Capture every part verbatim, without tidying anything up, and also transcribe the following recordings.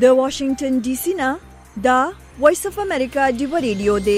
د واشنگټن ډي سي نه دا وایس اف امریکا ډیو ریډیو دی.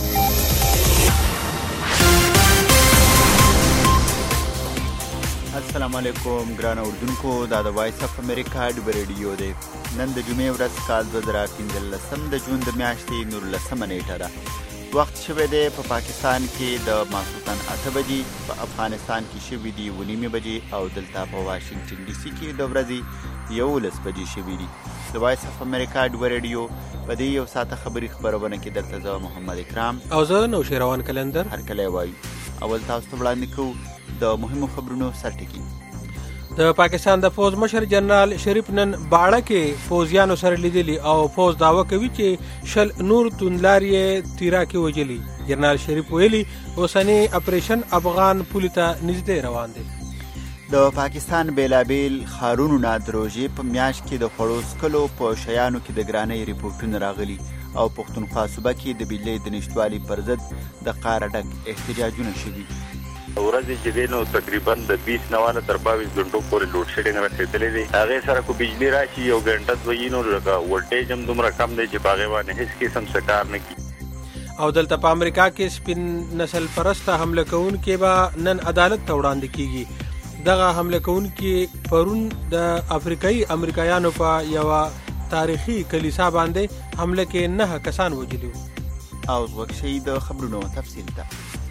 السلام علیکم ګران اوردونکو، دا د وایس اف امریکا ډیو ریډیو دی. نن د جمعې ورځ کال دوه زره پنځلسم د جون د میاشتې نولسمه نیټه ده. وخت شوی دی په پاکستان کې د ماسخوتن اته بجې، په افغانستان کې شوي دي اوه نیمې بجې او دلته په واشنګټن ډي سي کې د ورځې یولس بجې شوي دي. د وایس اف امریکا ډیو ریډیو په دې یو ساعته خبري خبرونه کې درته زه محمد اکرام او زه نوشیروان کلندر هرکلی وایو. اول تاسو ته وړاندې کوو د مهمو خبرونو سرټکي. د پاکستان د فوز مشر جنرال شریف نن باړه کې فوزیانو سره لیدلی او فوز داوا کوي چې شل نور توندلارې تیرا کې وجلی. جنرال شریف ویلي اوسنی اپریشن افغان پولي ته نږدې روان دی. د پاکستان بیلابیل ښارونو نه د روژې په میاشت کې د خوړو څکلو په شیانو کې د ګرانۍ ریپورټونه راغلي او پښتونخوا صوبه کې د بجلۍ د نشتوالي پر ضد د قاره ډک احتجاجونه شوي. ورځې چې دی نو تقریبا د بیس نوانه تر باویس ګنټو پورې لوډ شیډینګ رسېدلی دی. هغې سره کو بجلي راشي یو ګنټه دوه وي نو لکه ولټیج هم دومره کم دی چې په هغې باندې هېڅ قسم څه کار نه کي. او دلته په امریکا کې سپین نسل پرسته حمله کوونکې به نن عدالت ته وړاندې کیږي. دغه حمله کوونکې پرون د افریقایي امریکایانو په یوه تاریخي کلیسا باندې حمله کې نه کسان وجلي وو. او غوږ شئ د خبرونو تفصیل ته.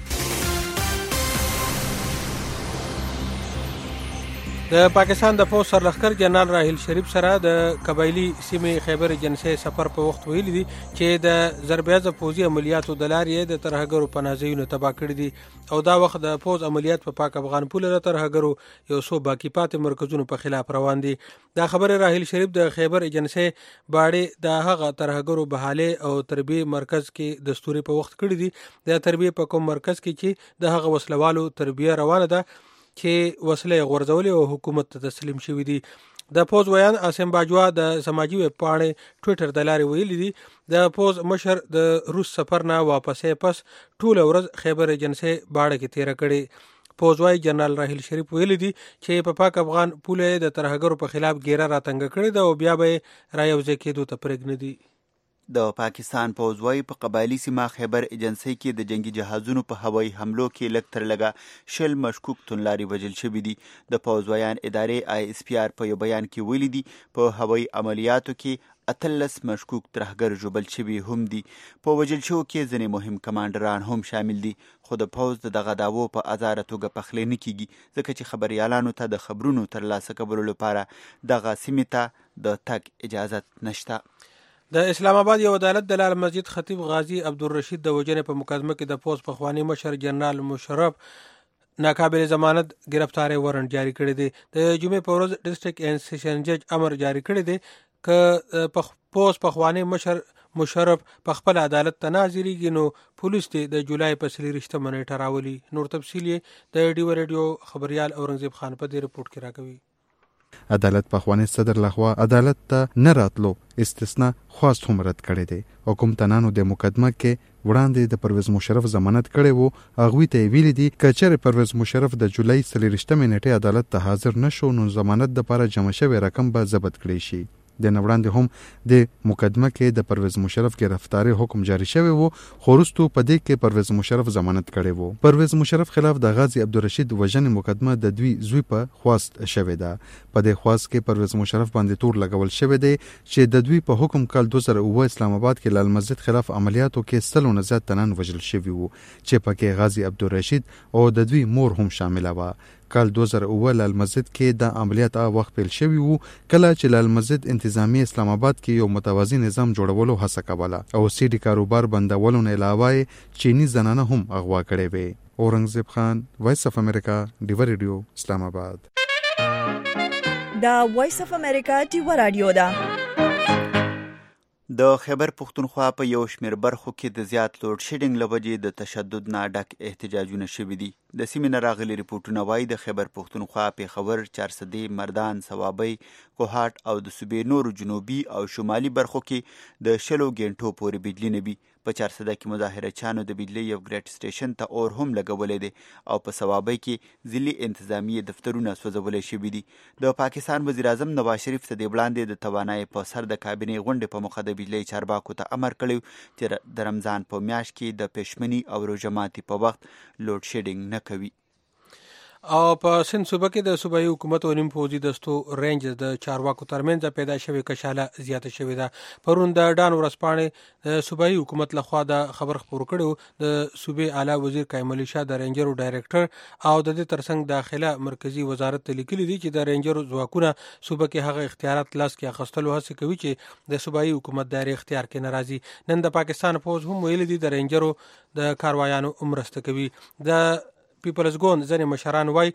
د پاکستان د فوج سرلښکر جنرال راحیل شریف سره د قبایلي سیمې خیبر ایجنسۍ سفر په وخت ویلي دي چې د ضربیازه پوځي عملیاتو د لارې د ترهګرو پناهځایونه تباه کړي دي او دا وخت د فوج عملیات په پاک افغان پوله د ترهګرو یو څو باقي پاتې مرکزونو په خلاف روان دي. دا خبره راحیل شریف د خیبر ایجنسۍ باړې د هغه ترهګرو بحالې او تربیې مرکز کې د ستوري په وخت کړي دي. د تربیې په کوم مرکز کې چې د هغه وسلوالو تربیه روانه ده چې وسلې غورځولې او حکومت ته تسلیم شوي دي. د فوز ویان عاصم باجوا د سماجي ویب پاڼې ټویټر د لارې ویلي دي د فوز مشر د روس سفر نه واپسې پس ټوله ورځ خیبر ایجنسۍ باړه کې تیره کړې. فوز وايي جنرال راحیل شریف ویلي دي چې په پاک افغان پوله د ترهګرو په خلاف ګیره راتنګه کړې ده او بیا به یې رایوځای کېدو ته پرېږدي. د پاکستان پوځ وايي په قبایلي سیمه خیبر ایجنسۍ کې د جنگي جهازونو په هوایي حملو کې لږ تر لږه شل مشکوک توندلارې وژل شوي دي. د پوځ ویان ادارې آی اس پی آر په یو بیان کې ویلي دي په هوایي عملیاتو کې اتلس مشکوک ترهګر ژوبل شوي هم دي. په وژل شوو کې ځینې مهم کمانډران هم شامل دي، خو د پوځ د دغه دعوو په ازاره توګه پخلی نه کیږي ځکه چې خبریالانو ته د خبرونو ترلاسه کولو لپاره دغه سیمې ته د تګ اجازت نشته. د اسلام آباد یو عدالت د لال مسجد خطیب غازی عبدالرشید د وژنې په مقدمه کې د فوج پخوانی مشر جنرال مشرف ناقابل ضمانت گرفتاری وارنټ جاری کړی دی. د جمعې په ورځ ډسټرکټ اینډ سیشن جج امر جاری کړی دی که فوج پخوانی مشر مشرف په خپل عدالت ته نه حاضرېږي نو پولیس دې د جولای په څلېرویشتمه نیټه راولي. نور تفصیل یې د ډیو ریډیو خبریال اورنګزیب خان په دې رپورټ کې راکوي. عدالت پخوانی صدر لخوا عدالت ته نه راتلو استثنا خواست هم رد کړی دی. حکم تنانو د مقدمه کې وړاندې د پرویز مشرف ضمانت کړی وو. هغوی ته ویلي دي که چېرې پرویز مشرف د جولای څلېرویشتمې نیټې عدالت ته حاضر نشو نو ضمانت دپاره جمع شوی رقم به ضبط کړی شي. د نه وړاندې هم د مقدمه کې د پرویز مشرف گرفتاری حکم جاری شوی وو، خو وروستو په دې کې پرویز مشرف ضمانت کړی وو. پرویز مشرف خلاف د غازی عبدالرشید وژنې مقدمه د دوی زوی په خواست شوې ده. په دې خواست کې پرویز مشرف باندې تور لګول شوی دی چې د دوی په حکم کال دوه زره اووه اسلام آباد کې لال مسجد خلاف عملیاتو کې سلو نه زیات تنان وژل شوي وو چې پکې غازی عبدالرشید او د دوی مور هم شامله وه. کال دوه زره اووه لال مسجد کې د عملیات هغه وخت پیل شوي وو کله چې لال مسجد انتظامی اسلام آباد کې یو متوازی نظام جوړولو هڅه کوله او سیډي کاروبار بندولو نه علاوه چینی زنانه هم اغوا کړې وې. اورنګزیب خان، وایس اف امریکا، ډیو ریډیو، اسلام آباد. دا وایس اف امریکا ډیو رادیو ده. د خیبر پښتونخوا په یو شمېر برخو کې د زیات لوډ شیډینګ له وجې د تشدد نه ډک احتجاجونه شوي دي. د سیمې نه راغلي ریپورټونه وایي د خیبر پښتونخوا پېښور، چارسدې، مردان، صوابۍ، کوهاټ او د صوبې نورو جنوبي او شمالي برخو کې د شلو ګنټو پورې بجلي نه وي. په چارسده کې مظاهرچیانو د بجلي یو ګریډ سټیشن ته اور هم لګولی دی او په صوابۍ کې ځلي انتظامیې دفترونه سوځولی شوي دي. د پاکستان وزیر اعظم نواز شریف ته دې وړاندې د توانایي په سر د کابینې غونډې په موخه د بجلي چارواکو ته امر کړی چې د رمضان په میاشت کې د پښمني او روژه ماتي په وخت لوډ شیډینګ نه کوي. او په سند صوبه کې د صوبایي حکومت او نیم پوځي دستو رینج د چارواکو ترمنځ پیدا شوې کشاله زیاته شوې ده. پرون د ډان ورځپاڼې د صوبایي حکومت لخوا د خبر خپور کړو د صوبې اعلی وزیر قائم علي شاه د رینجرو ډایریکټر او د دې ترڅنګ داخله مرکزی وزارت ته لیکلي دي چې د رینجرو ځواکونه صوبه کې هغه اختیارات لاس کې اخیستلو هڅه کوي چې د صوبایي حکومت دایره اختیار کې ناراضي. نن د پاکستان پوځ هم ویلي دي د رینجرو د کاروایانو مرسته کوي. د پیپلز ګوند ځینې مشران وایي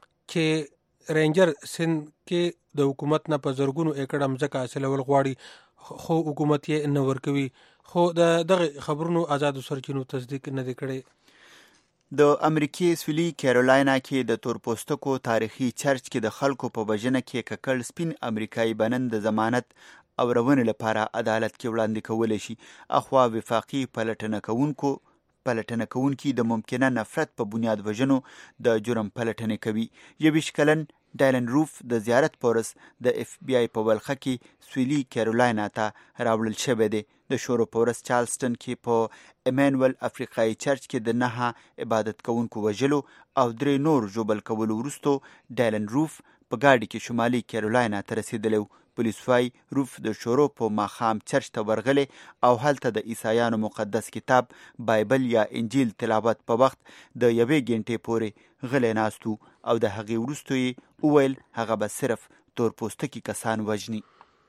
چې رینجر سند کې د حکومت نه په زرګونو ایکړ مځکه حاصلول غواړي خو حکومت یې نه ورکوي. خو د دغه خبرونو آزادو سرچینو تصدیق نه دی کړی. د امریکې سویلي کیرولاینا کې د تورپوستکو تاریخي چرچ کې د خلکو په وژنه کې ککړ سپین امریکایي بنن د ضمانت او رونې لپاره عدالت کې وړاندې کولی شي. اخوا وفاقي پلټنه کوونکو پلټنه کوونکي د ممکنه نفرت په بنیاد وژنو د جرم پلټنې کوي. یویشت کلن ډایلن روف د زیارت پورس د اف بی آی په ولخه کې سویلي کیرولاینا ته راوړل شوی دی. د شورو پورس چارلسټن کې په ایمانویل افریقایي چرچ کې د نهه عبادت کوونکو وژلو او درې نور ژوبل کولو وروسته ډایلن روف په ګاډي کې شمالي کیرولاینا ته رسېدلی و. پولیس وایي روف د شورو په ماښام چرچ ته ورغلی او هلته د عیسایانو مقدس کتاب بایبل یا انجیل تلاوت په وخت د یوې ګنټې پورې غلی ناست او د هغې وروسته یې وویل هغه به صرف تورپوستکي کسان وژني.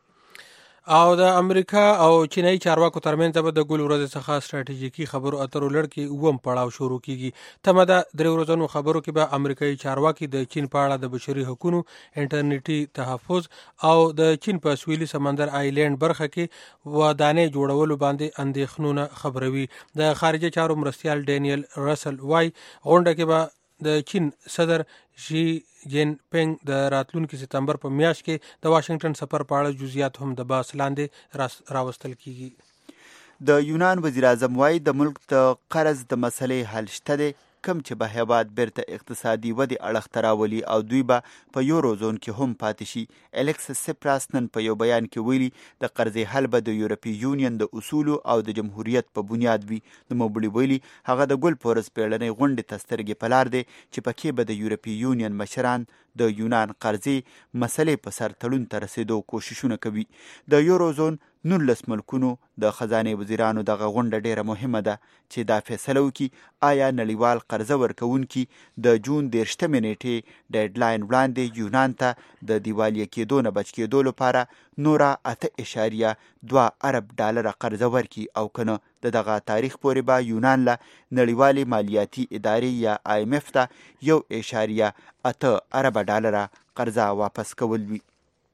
او د امریکا او چینایي چارواکو ترمنځ به د ګل ورځې څخه ستراتیژیکي خبرو اترو لړ کې اووم پړاو شروع کیږي. تمه ده درې ورځنو خبرو کې به امریکایي چارواکي د چین په اړه د بشري حقوقو انټرنیټي تحفظ او د چین په سویلي سمندر آیلینډ برخه کې ودانې جوړولو باندې اندېښنونه خبروي. د خارجه چارو مرستیال ډینیل رسل وايي غونډه کې به د چین صدر شي جین پینګ د راتلونکي ستمبر په میاشت کې د واشنگټن سفر په اړه جزئیات هم د بحث لاندې راوستل کیږي. د یونان وزیر اعظم وايي د ملک د قرض د مسلې حل شته دی کم چې به هیواد بیرته اقتصادي ودې اړخ ته راولي او دوی به په یورو زون کې هم پاتې شي. الیکسس سپراس نن په یو بیان کې ویلي د قرضې حل به د یورپي یونین د اصولو او د جمهوریت په بنیاد وي. نوموړي ویلي هغه د ګل پورس پیړنۍ غونډې ته سترګې په لار دی چې پکې به د یورپي یونین مشران د یونان قرضې مسلې په سر تړون ته رسېدو کوششونه کوي. د یورو زون نولس ملکونو د خزانې وزیرانو دغه غونډه ډیره مهمه ده چې دا فیصله وکړي آیا نړیوال قرضه ورکوونکي د جون دېرشتمې نیټې ډیډلاین وړاندې یونان ته د دیوالیه کېدو نه بچ کېدو لپاره نوره اته اشاریه دوه ارب ډالره قرضه ورکړي او کنه د دغه تاریخ پورې به یونان له نړیوالې مالیاتي ادارې یا آی ایم اف ته یو اشاریه اته ارب ډالره قرضه واپس کول وي.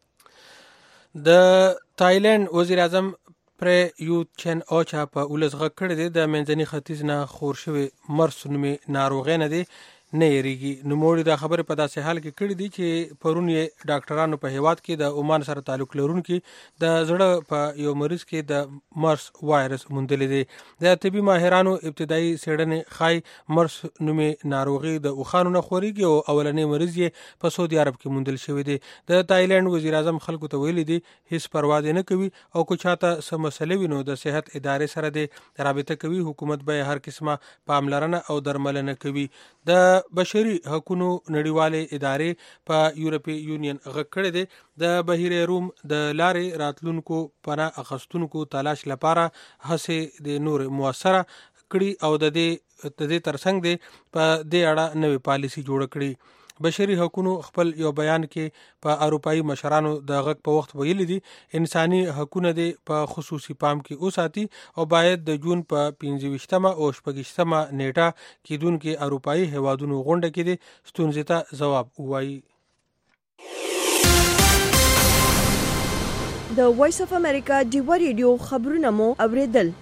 د تایلند وزیر اعظم پرې یو چن اوچا په ولس غږ کړی دی د منځني ختیځ نه خور شوی مرس نومې ناروغۍ نه دی نه یریږي. نوموړي دا خبرې په داسې حال کې کړې دي چې پرون یې ډاکټرانو په هیواد کې د عمان سره تعلق لرونکي د زړه په یو مریض کې د مرس وایرس موندلی دی. د طبي ماهرانو ابتدایي څېړنې ښایي مرس نومې ناروغي د اوښانو نه خورېږي او اولنی مریض یې په سعودي عرب کې موندل شوی دی. د تایلند وزیر اعظم خلکو ته ویلي دي هیڅ پروا دې نه کوي او که چاته څه مسلې وي نو د صحت ادارې سره دې رابطه کوي. حکومت به هر قسمه پاملرنه او درملنه کوي. د بشري حقوقو نړیوالې ادارې په یورپي یونین غږ کړی دی د بحیره روم د لارې راتلونکو پناه اخیستونکو تلاش لپاره هڅې د نور موثره کړي او د دې د دې ترڅنګ دی په دې اړه نوې پالیسي جوړه کړي. بشري حقوقو خپل یو بیان کې په اروپایي مشرانو د غږ په وخت ویلي دي انساني حقوقونه دي په خصوصي پام کې وساتي او باید د جون په پنځه ویشتمه او شپږ نیټه کېدونکې اروپایي هیوادونو غونډه کې دي ستونزې ته ځواب ووایي. د وایس اف امریکا ډیوه ریډیو خبرونه مو اوریدل.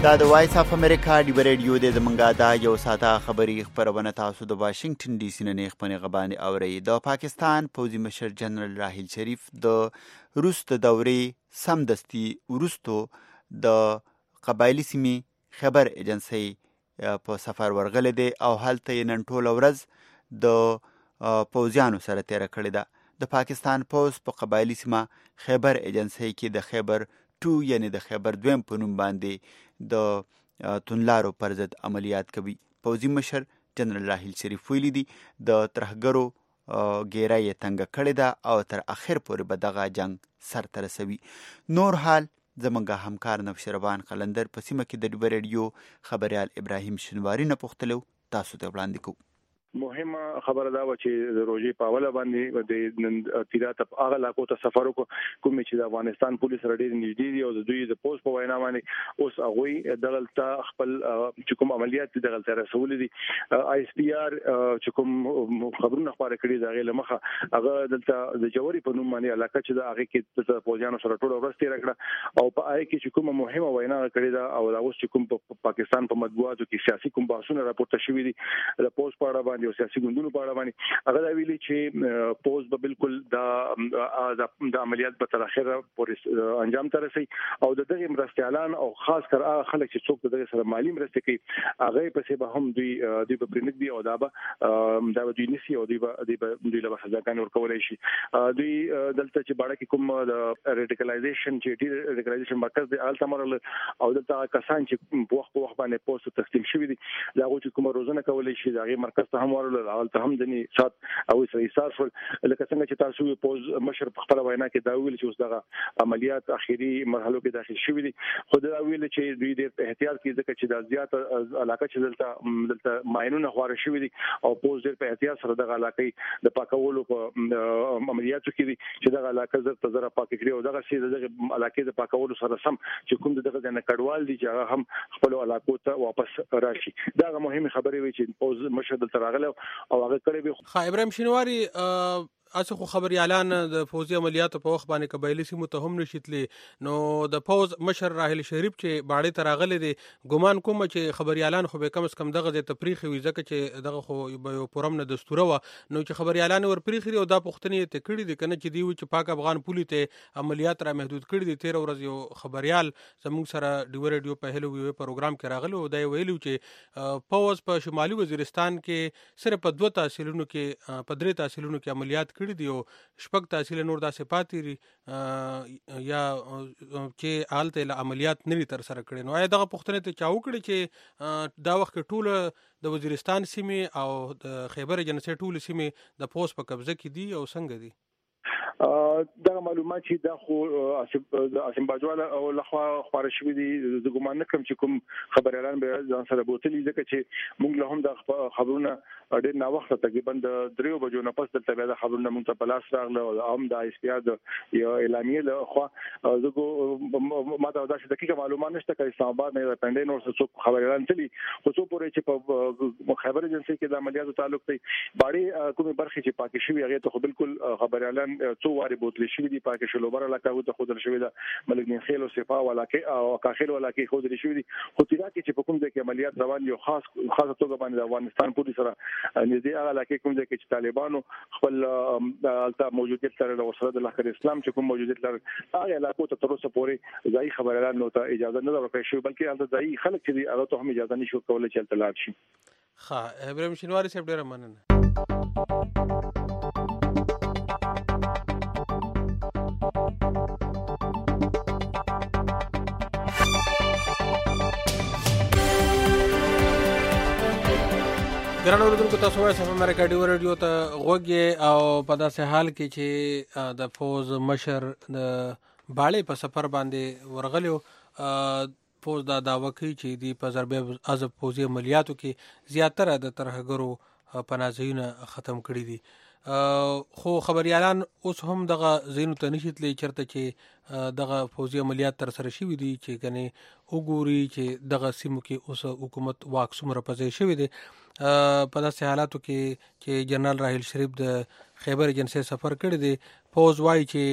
دا د وایس اف امریکا ډیو ریډیو د زمونږه دا یو ساته خبري خبرونه تاسو د واشنگټن ډي سي نه خپنه غبانې اوري. د پاکستان پوځي مشر جنرال راحیل شریف د روس د دورې سمدستي ورستو د قبایلی سیمې خبر ایجنسی په سفر ورغله دي او هلته نن ټول ورځ د پوځیانو سره تیر کړی ده. د پاکستان پوز په قبایلی سیمه خبر ایجنسی کې د خبر ټو یعنی د خبر دویم په نوم باندې د تونلارو پر ضد عملیات کوي. پوځي مشر جنرال راحیل شریف ویلي دي د ترهګرو ګیره یې تنګه کړې ده او تر اخر پورې به دغه جنگ سر ته رسوي. نور حال زمونږ همکار نوشربان قلندر په سیمه کې د ډیو ریډیو خبریال ابراهیم شنواری نه پوښتلو تاسو ته وړاندې کوو. مهمه خبره دا و چې د روزي په اوله باندې د تیرات په هغه علاقو ته سفر وکړو کوم چې د افغانستان پولیس رډې نږدې دي او د دوی د پوز په وینا باندې اوس هغه دغلطه خپل چې کوم عملیات دغلطه رسول دي آی اس پی آر چې کوم خبرونه خبره کړي دا غي لمخه هغه دلته د جوړي په نوم باندې علاقه چې دا هغه کې د پوزیانو سره ټول ورځ تیر کړه او په آی کې چې کوم مهمه وینا کړي دا او دا اوس چې کوم په پاکستان په مطبوعاتو کې سیاسي کوم بحثونه راپورته شوي دي د پوز په اړه باندې او سیاسي ګوندونو په اړه باندې هغه دا ویلي چې پوز به بالکل دا د عملیات په تر اخره پورې انجام ته رسي او د دغه مرستيالان او خاص کر هغه خلک چې څوک دغه سره مالی مرسته کوي هغه په څه به هم دوی دوی په پرنګ دی او دا به دا دوی نسی او دوی به دوی له سزاګان ورکولای شي. دوی دلته چې باړه کې کوم د ریډیکلایزیشن چې ډی ریډیکلایزیشن مرکز دی آل تمرل او دلته کسان چې په وخت په وخت باندې پوسټ تقسیم شوی دي دا چې کوم روزنه کولای شي دا غي مرکز ته هم ورول او ته هم دني سات او ایثار فل لکه څنګه چې تاسو پوز مشر په خپل وینا کې دا ویل چې اوس دغه عملیات اخیری مرحلو کې داخل شوی دي خو دا ویل چې دوی ډېر احتیاط کوي ځکه چې د زیات علاقه چې دلته دلته ماينونه خواره شوی دي او پوز ډېر په احتیاط سره دغه علاقې د پاکولو په عملیاتو کې دي چې دغه علاقه زر تزره پاک کړي او دغه شی دغه علاقې د پاکولو سره سم چې کوم دغه نه کډوال دي چې هغه هم خپل علاقو ته واپس راشي. دا مهمه خبره وي چې پوز مشر دلته راغله او هغه کړي به. خا ابراهیم شنواری اسه خو خبري اعلان د فوزي عملیاتو په وخت باندې قبایلی سیمو ته هم نشیتلی نو د پوز مشر راحیل شریف چې باړې ته راغلی دی ګمان کوم چې خبري اعلان خو به کم از کم دغه د تفریخ وي ځکه چې دغه خو یو پرم نه دستور و نو چې خبري اعلان ور پریخي او دا پښتنې ته کړی دي کنه چې دی چې پاک افغان پولی ته عملیات را محدود کړی دي تیر ورځ یو خبريال زموږ سره ډیو ریډیو په هلو وی پروګرام کې راغلی او دا ویلو چې پوز په شمالي وزیرستان کې صرف په دوه تحصیلونو کې په درې تحصیلونو کې عملیات کړی دی او شپږ تحصیل نور داسې پاتې یا چې حالت عملیات نوي تر سره کړي نو آیا دغه پښتنه ته چاو کړي چې دا وخت ټول د وزیرستان سیمه او د خیبر ایجنسی ټول سیمه د پوس په قبضه کې دي او څنګه دي؟ دا معلومات چې دا خو د اسیم باجواله او لخوا خبر شوې دي د ګمان نکم چې کوم خبريالان به ځان سره بوتلې ځکه چې موږ له هم د خبرونه ډېر نا وخت تقریبا د دریو بجو نه پس دلته بیا د خبرونه موږ ته پلاس راغله او هم د ایسپیا د یو اعلامیه له خوا زګو ماته دا چې دقیقه معلومات نشته چې اسلام آباد نه پندې نور څه خبريالان تلي خو څو پورې چې په خبر ایجنسی کې د عملیاتو تعلق دی باړي کومه برخه چې پاکي شوی هغه ته بالکل خبريالان څو واري بوتل شوی دي پاکي شلوبر علاقه ته خودل شوی ده ملګری خیل او صفا ولاکه او کاخیل ولاکه خودل شوی دي خو تیرا کې چې په کوم ځای کې عملیات روان یو خاص خاصه توګه باندې د افغانستان پولیس سره نږدې هغه علاقه کوم ځای کې چې طالبانو خپل الته موجودیت سره د وسره د لخر اسلام چې کوم موجودیت لري هغه علاقو ته تر اوسه پورې ځای خبريالان نو ته اجازه نه ورکړي شو بلکې الته ځای خلک چې هغه ته هم اجازه نشو کولای چې الته لاړ شي. ها ابراهیم شنواری صاحب ډیر مننه. ګران اوریدونکو تاسو وایي سم امریکا ډیو ریډیو ته غوږی او په داسې حال کې چې د فوز مشر د باړې په سفر باندې ورغلیو فوز دا داوا کوي چې دی په ضربه عزب فوزي عملیاتو کې زیاتره د ترهګرو پناهځایونه ختم کړي دي خو خبريالان اوس هم دغه زینو ته نشیتلی چرته چې دغه فوزي عملیات تر سره شوي دي چې کني وګوري چې دغه سیمو کې اوس حکومت واک څومره پځې شوی دی په داسې حالاتو کې چې جنرال راحیل شریف د خیبر ایجنسی سفر کړی دی. فوز وايي چې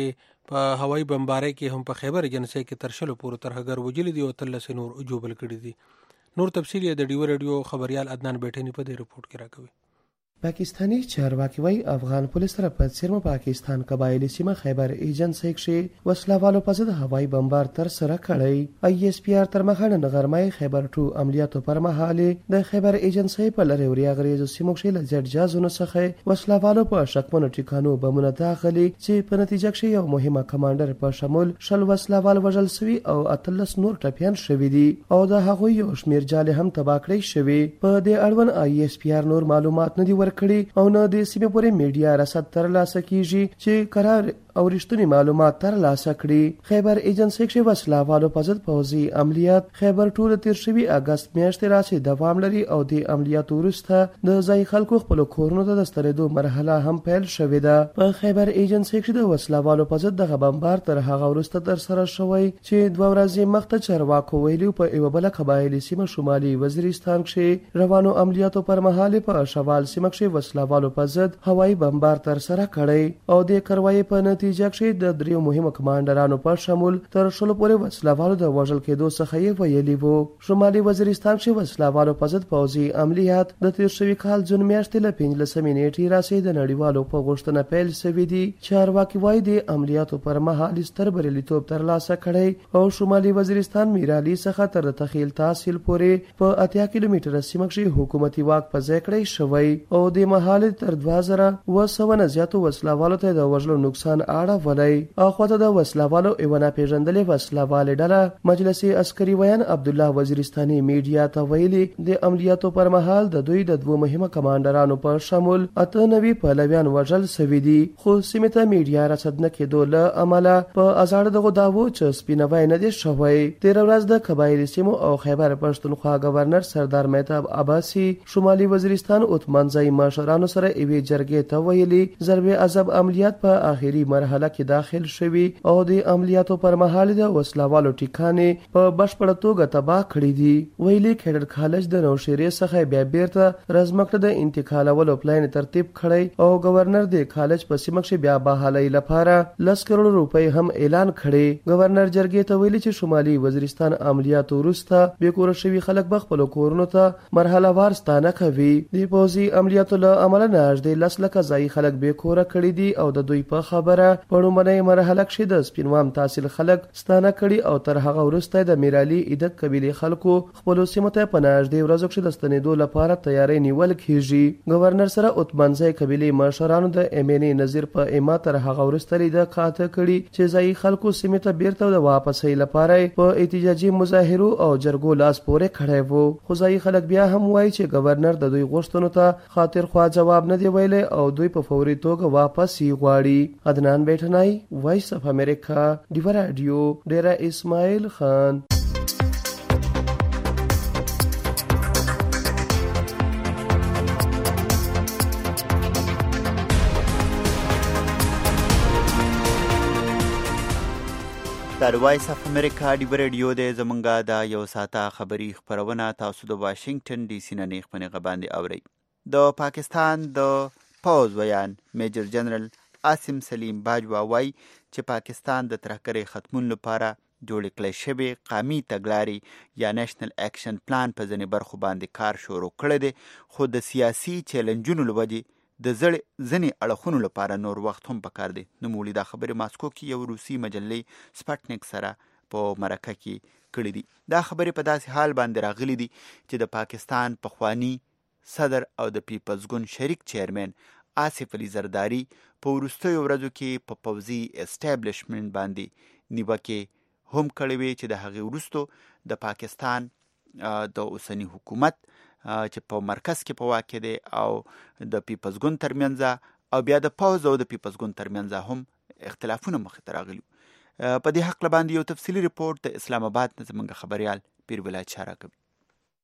په هوایي بمبارۍ کې هم په خیبر ایجنسۍ کې تر شلو پورې ترهګر وژلي دي او اتلس نور وژوبل کړي دي. نور تفصیل یې د ډیو رادیو خبریال عدنان بیٹنی په دې رپورټ کې راکوي. پاکستانی چارواکي وايي افغان پولیس سره په څیر پاکستان قبایلی سیمه خیبر ایجنسۍ کې وسلوالو په ضد هوایي بمبار تر سره کړی. ای اس پی آر تر مخه نغرمای خیبر ټو عملیاتو پر مهال د خیبر ایجنسۍ په لری وریا غریزو سیمو کې لږ جازونو څخه وسلوالو په شکمنو ټیکانو بمونه داخلي چې په نتیجه کې یو مهمه کمانډر په شمول شل وسلوال وژل شوی او اتلس نور ټپیان شوی دي او د هغوی یو شمیر جالې هم تباه کړی شوی. په دې اړوند ای اس پی آر نور معلومات نه دی کړي او نه د سیمې پورې میډیا رصد ترلاسه کیږي چې قرار او رښتونی معلومات ترلاسه کړي. خیبر ایجنسۍ کې وسلوالو په ضد پوځي عملیات خیبر ټول تیر شوی اگست میاشتې راځي دوام لري او د عملیاتو وروسته د ځای خلکو خپل کورونو ته د ستنېدو مرحله هم پیل شوې ده. په خیبر ایجنسۍ کې د وسلوالو په ضد دغه بمبار تر هغه وروسته تر سره شوی چې دوه ورځې مخته چارواکو ویلي په یوه بله قبایلي سیمه شمالي وزیرستان کې روانو عملیاتو پر مهال په شوال سیمه کې وسلوالو په ضد هوایي بمبار تر سره کړی او د کاروایي په نتیجه کې د دریو مهمو کمانډرانو په شمول تر شلو پورې وسلوالو د وژل کېدو څخه یې ویلي وو. شمالي وزیرستان کې وسلوالو په ضد پوځي عملیات د تیر شوي کال جون میاشتې له پنځلسمې نیټې راځي د نړیوالو په غوښتنه پیل شوي دي. چارواکي وایي د عملیاتو پر مهال ستر بریالیتوب ترلاسه کړی او شمالي وزیرستان میرالي څخه تر تخیل تحصیل پورې په اتیا کیلومتره سیمه کې حکومتي واک په ځای کړی شوی او د مهال تر دوه زره اوه سوه نه زیاتو وسلوالو ته د وژلو نقصان اړولی. اخواته د وسلوالو یوه ناپېژندلې وسلوالې ډله مجلس عسکري ویان عبدالله وزیرستاني میډیا ته ویلي د عملیاتو پر مهال د دوی د دوو مهمه کمانډرانو په شمول اته نوي پهلویان وژل سوي دي خو سیمې ته میډیا رصد نه کېدو له امله په ازاړه دغو دعوو چې سپینوی نه دی شوی. تېره ورځ د قبایلي سیمو او خیبر پښتونخوا گورنر سردار مهتاب عباسي شمالي وزیرستان اتمانځای مشرانو سره یوې جرګې ته ویلي ضرب عذاب عملیات په آخري مرحله کې داخل شوي او د عملیاتو پر مهال د وسلوالو ټیکانې په بشپړه توګه تباه کړي دي. ویلي کیډر کالج د نوشیرې څخه بیا بیرته رزمکټ د انتقالولو پلان ترتیب کړی او گورنر د کالج په سیمه کې بیا بحالۍ لپاره لس کروڑ روپۍ هم اعلان کړي. گورنر جرګې ته ویلي چې شمالي وزیرستان عملیاتو وروسته بې کوره شوي خلک به خپلو کورونو ته مرحله وار ستانه کوي. د پوځي عملیاتو له امله نږدې لس لکه ځایي خلک بې کوره کړي دي او د دوی په خبره په لومړنۍ مرحله کې د سپینوام تحصیل خلک ستانه کړي او تر هغه وروسته د میرالي عیدک قبیلې خلکو خپلو سیمو ته په نږدې ورځو کې د ستنېدو لپاره تیاری نیول کیږي. گورنر سره اتمانځای قبیلې مشرانو د ایمني نظیر په اما تر هغه وروسته لیده قاطع کړي چې ځایي خلکو سیمې ته بیرته د واپسۍ لپاره په احتجاجي مظاهرو او جرګو لاس پورې کړی وو. خو ځایي خلک بیا هم وایي چې گورنر د دوی غوښتنو ته خاطر خوا جواب نه دی ویلی او دوی په فوري توګه واپس یې غواړي. عدنان بیٹنای وایس اف امریکا ډیو رادیو ډیره اسماعیل خان. د وایس اف امریکا ډیو رادیو د زمونږه د یو ساعته خبري خبرونه تاسو د واشنگټن ډي سي نه نیغ په نیغه باندې اورئ. د پاکستان د پوځ ویان میجر جنرال عاصم سلیم باجوا وایي چې پاکستان د ترهګرۍ ختمون لپاره جوړې کړې شوې قومي تګلارې یا نیشنل اکشن پلان په ځینې برخو باندې کار شروع کړی دی خو د سیاسي چیلنجونو له وجې د زړې ځینې اړخونو لپاره نور وخت هم پکار دی. نوموړي دا خبرې ماسکو کې یو روسي مجلې سپټنیک سره په مرکه کې کړې دي. دا خبرې په داسې حال باندې راغلي دي چې د پاکستان پخوانی صدر او د پیپلز ګوند شریک چیرمن آصف علي زرداری په وروستیو ورځو کې په پوځي اسټابلیشمنټ باندې نیوکې هم کړې وې چې د هغې وروستو د پاکستان د اوسني حکومت چې په مرکز کې په واقع دی او د پیپلز ګوند ترمنځ او بیا د پوځ او د پیپلز ګوند ترمنځ هم اختلافونه مخې ته راغلي. په دې حق باندې یو تفصیلي ریپورت د اسلام آباد نه زموږ خبریال پیر ولایت شاه راکوي.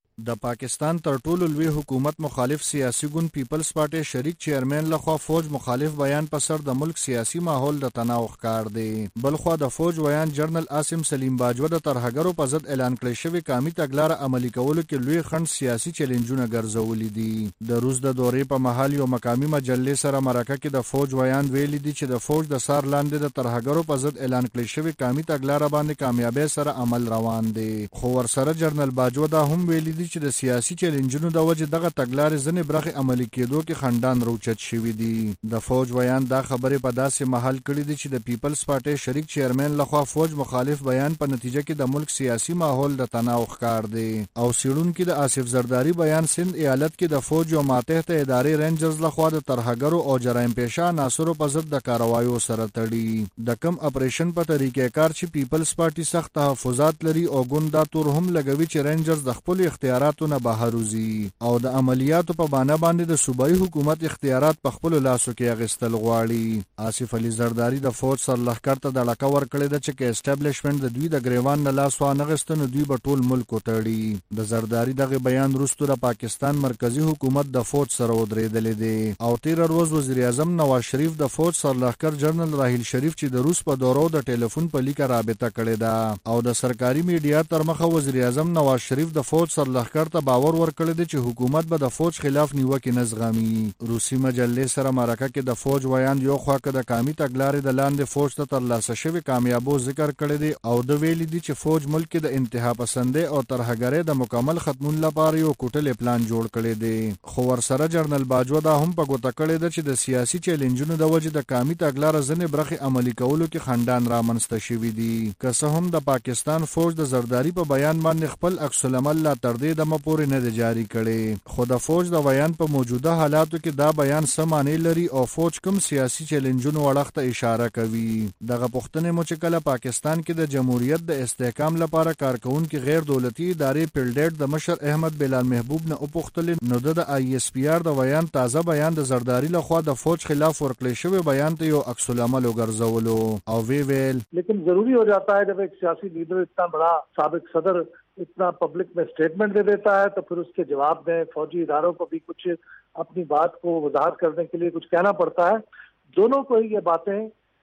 د پاکستان تر ټولو لوی حکومت مخالف سیاسي ګوند پیپلز پارټي شریک چیرمن لخوا فوج مخالف بیان په سر د ملک سیاسي ماحول د تناو ښکار دی. بلخوا د فوج بیان جنرال عاصم سلیم باجوه د ترهګرو په ضد اعلان کړی شوی کامي تګلاره عملي کولو کې لوی خنډ سیاسي چیلنجونه ګرځولي دي. د روز د دورې په محل یو مقامي مجلې سره مرکه کې د فوج بیان ویلي دي چې د فوج د سار لاندې د ترهګرو په ضد اعلان کړی شوی کامي تګلاره باندې کامیابی سره عمل روان دی. خو ورسره جنرال باجوه دا هم ویلي دي چې د سیاسي چیلنجونو د وجه دغه تګلارې ځنې برخې عملي کېدو کې خنډان روچت شوي دي. د فوج بیان دا خبرې په داسې محل کړي دي چې د پیپلز پارټي شریک چیرمن لخوا فوج مخالف بیان په نتیجه کې د ملک سیاسي ماحول د تناو ښکار دی. او څېړونکي د آصف زرداری بیان سند ایالت کې د فوج یو ماتحته ادارې رینجرز لخوا د ترهګرو او جرایم پیشه عناصرو په ضد د کاروایو سره تړي. د کم اپریشن په طریقې کار چې پیپلز پارټي سخت تحفظات لري او ګوند دا تور هم لګوي چې رینجرز د خپل اختیاراتو نه بهر وځي او د عملیاتو په بانه باندې د صوبایي حکومت اختیارات په خپل لاسو کې اخیستل غواړي. آصف علي زرداری د فوج سرلښکر ته د ډکه ورکړې ده چې کې اسټابلیشمنت د دوی د ګریوان نه لاس وانغسته نو دوی به ټول ملک وتړي. د زرداری دغه بیان وروسته د پاکستان مرکزی حکومت د فوج سره ودرېدلې دی او تیر ورځ وزیر اعظم نواز شریف د فوج سرلښکر جنرال راحیل شریف چې د روس په دورو د ټلیفون په لیکه رابطه کړې ده او د سرکاري میډیا تر مخه وزیر اعظم نواز شریف د فوج سرلښکر ته باور ورکړی دی چې حکومت به د فوج خلاف نیوکې نه زغمي. روسي مجلې سره مرکه کې د فوج ویاند یو خوا کې د کامي تګلارې د لاندې فوج ته ترلاسه شوي کامیابو ذکر کړی دی او د ویلي دي چې فوج ملک کې د انتها پسندۍ او ترهګرۍ د مکمل ختمون لپاره یو کوټلې پلان جوړ کړی دی. خو ورسره جنرال باجوه دا هم په ګوته کړی ده چې د سیاسي چیلنجونو د وجې د کامي تګلاره ځینې برخې عملي کولو کې خنډان رامنځته شوي دي. که څه هم د پاکستان فوج د زرداری په بیان باندې خپل عکس العمل لا تر دې دمه پورې نه دی جاری کړي، خو د فوج د بیان په موجوده حالاتو کې دا بیان څه معنی لري او فوج کوم سیاسي چیلنجونو اړخ ته اشاره کوي. دغه پوښتنې مو چې کله پاکستان کې د جمهوریت د استحکام لپاره کارکونکي غیر دولتي ادارې پیلډیټ د مشر احمد بلال محبوب نه وپوښتل نو د آی ایس پی آر د بیان تازه بیان د زرداری لخوا د فوج خلاف ورکړل شوی بیان ته یو عکس العمل وګرځولو او وی ویل لیکن ضروری हो जाता है जब एक सियासी लीडर इतना बड़ा साबिक सदर इतना पब्लिक में स्टेटमेंट दे देता है तो फिर उसके जवाब में फौजी इदारों को भी कुछ अपनी बात को वजाहत करने के लिए कुछ कहना पड़ता है. दोनों को ये बातें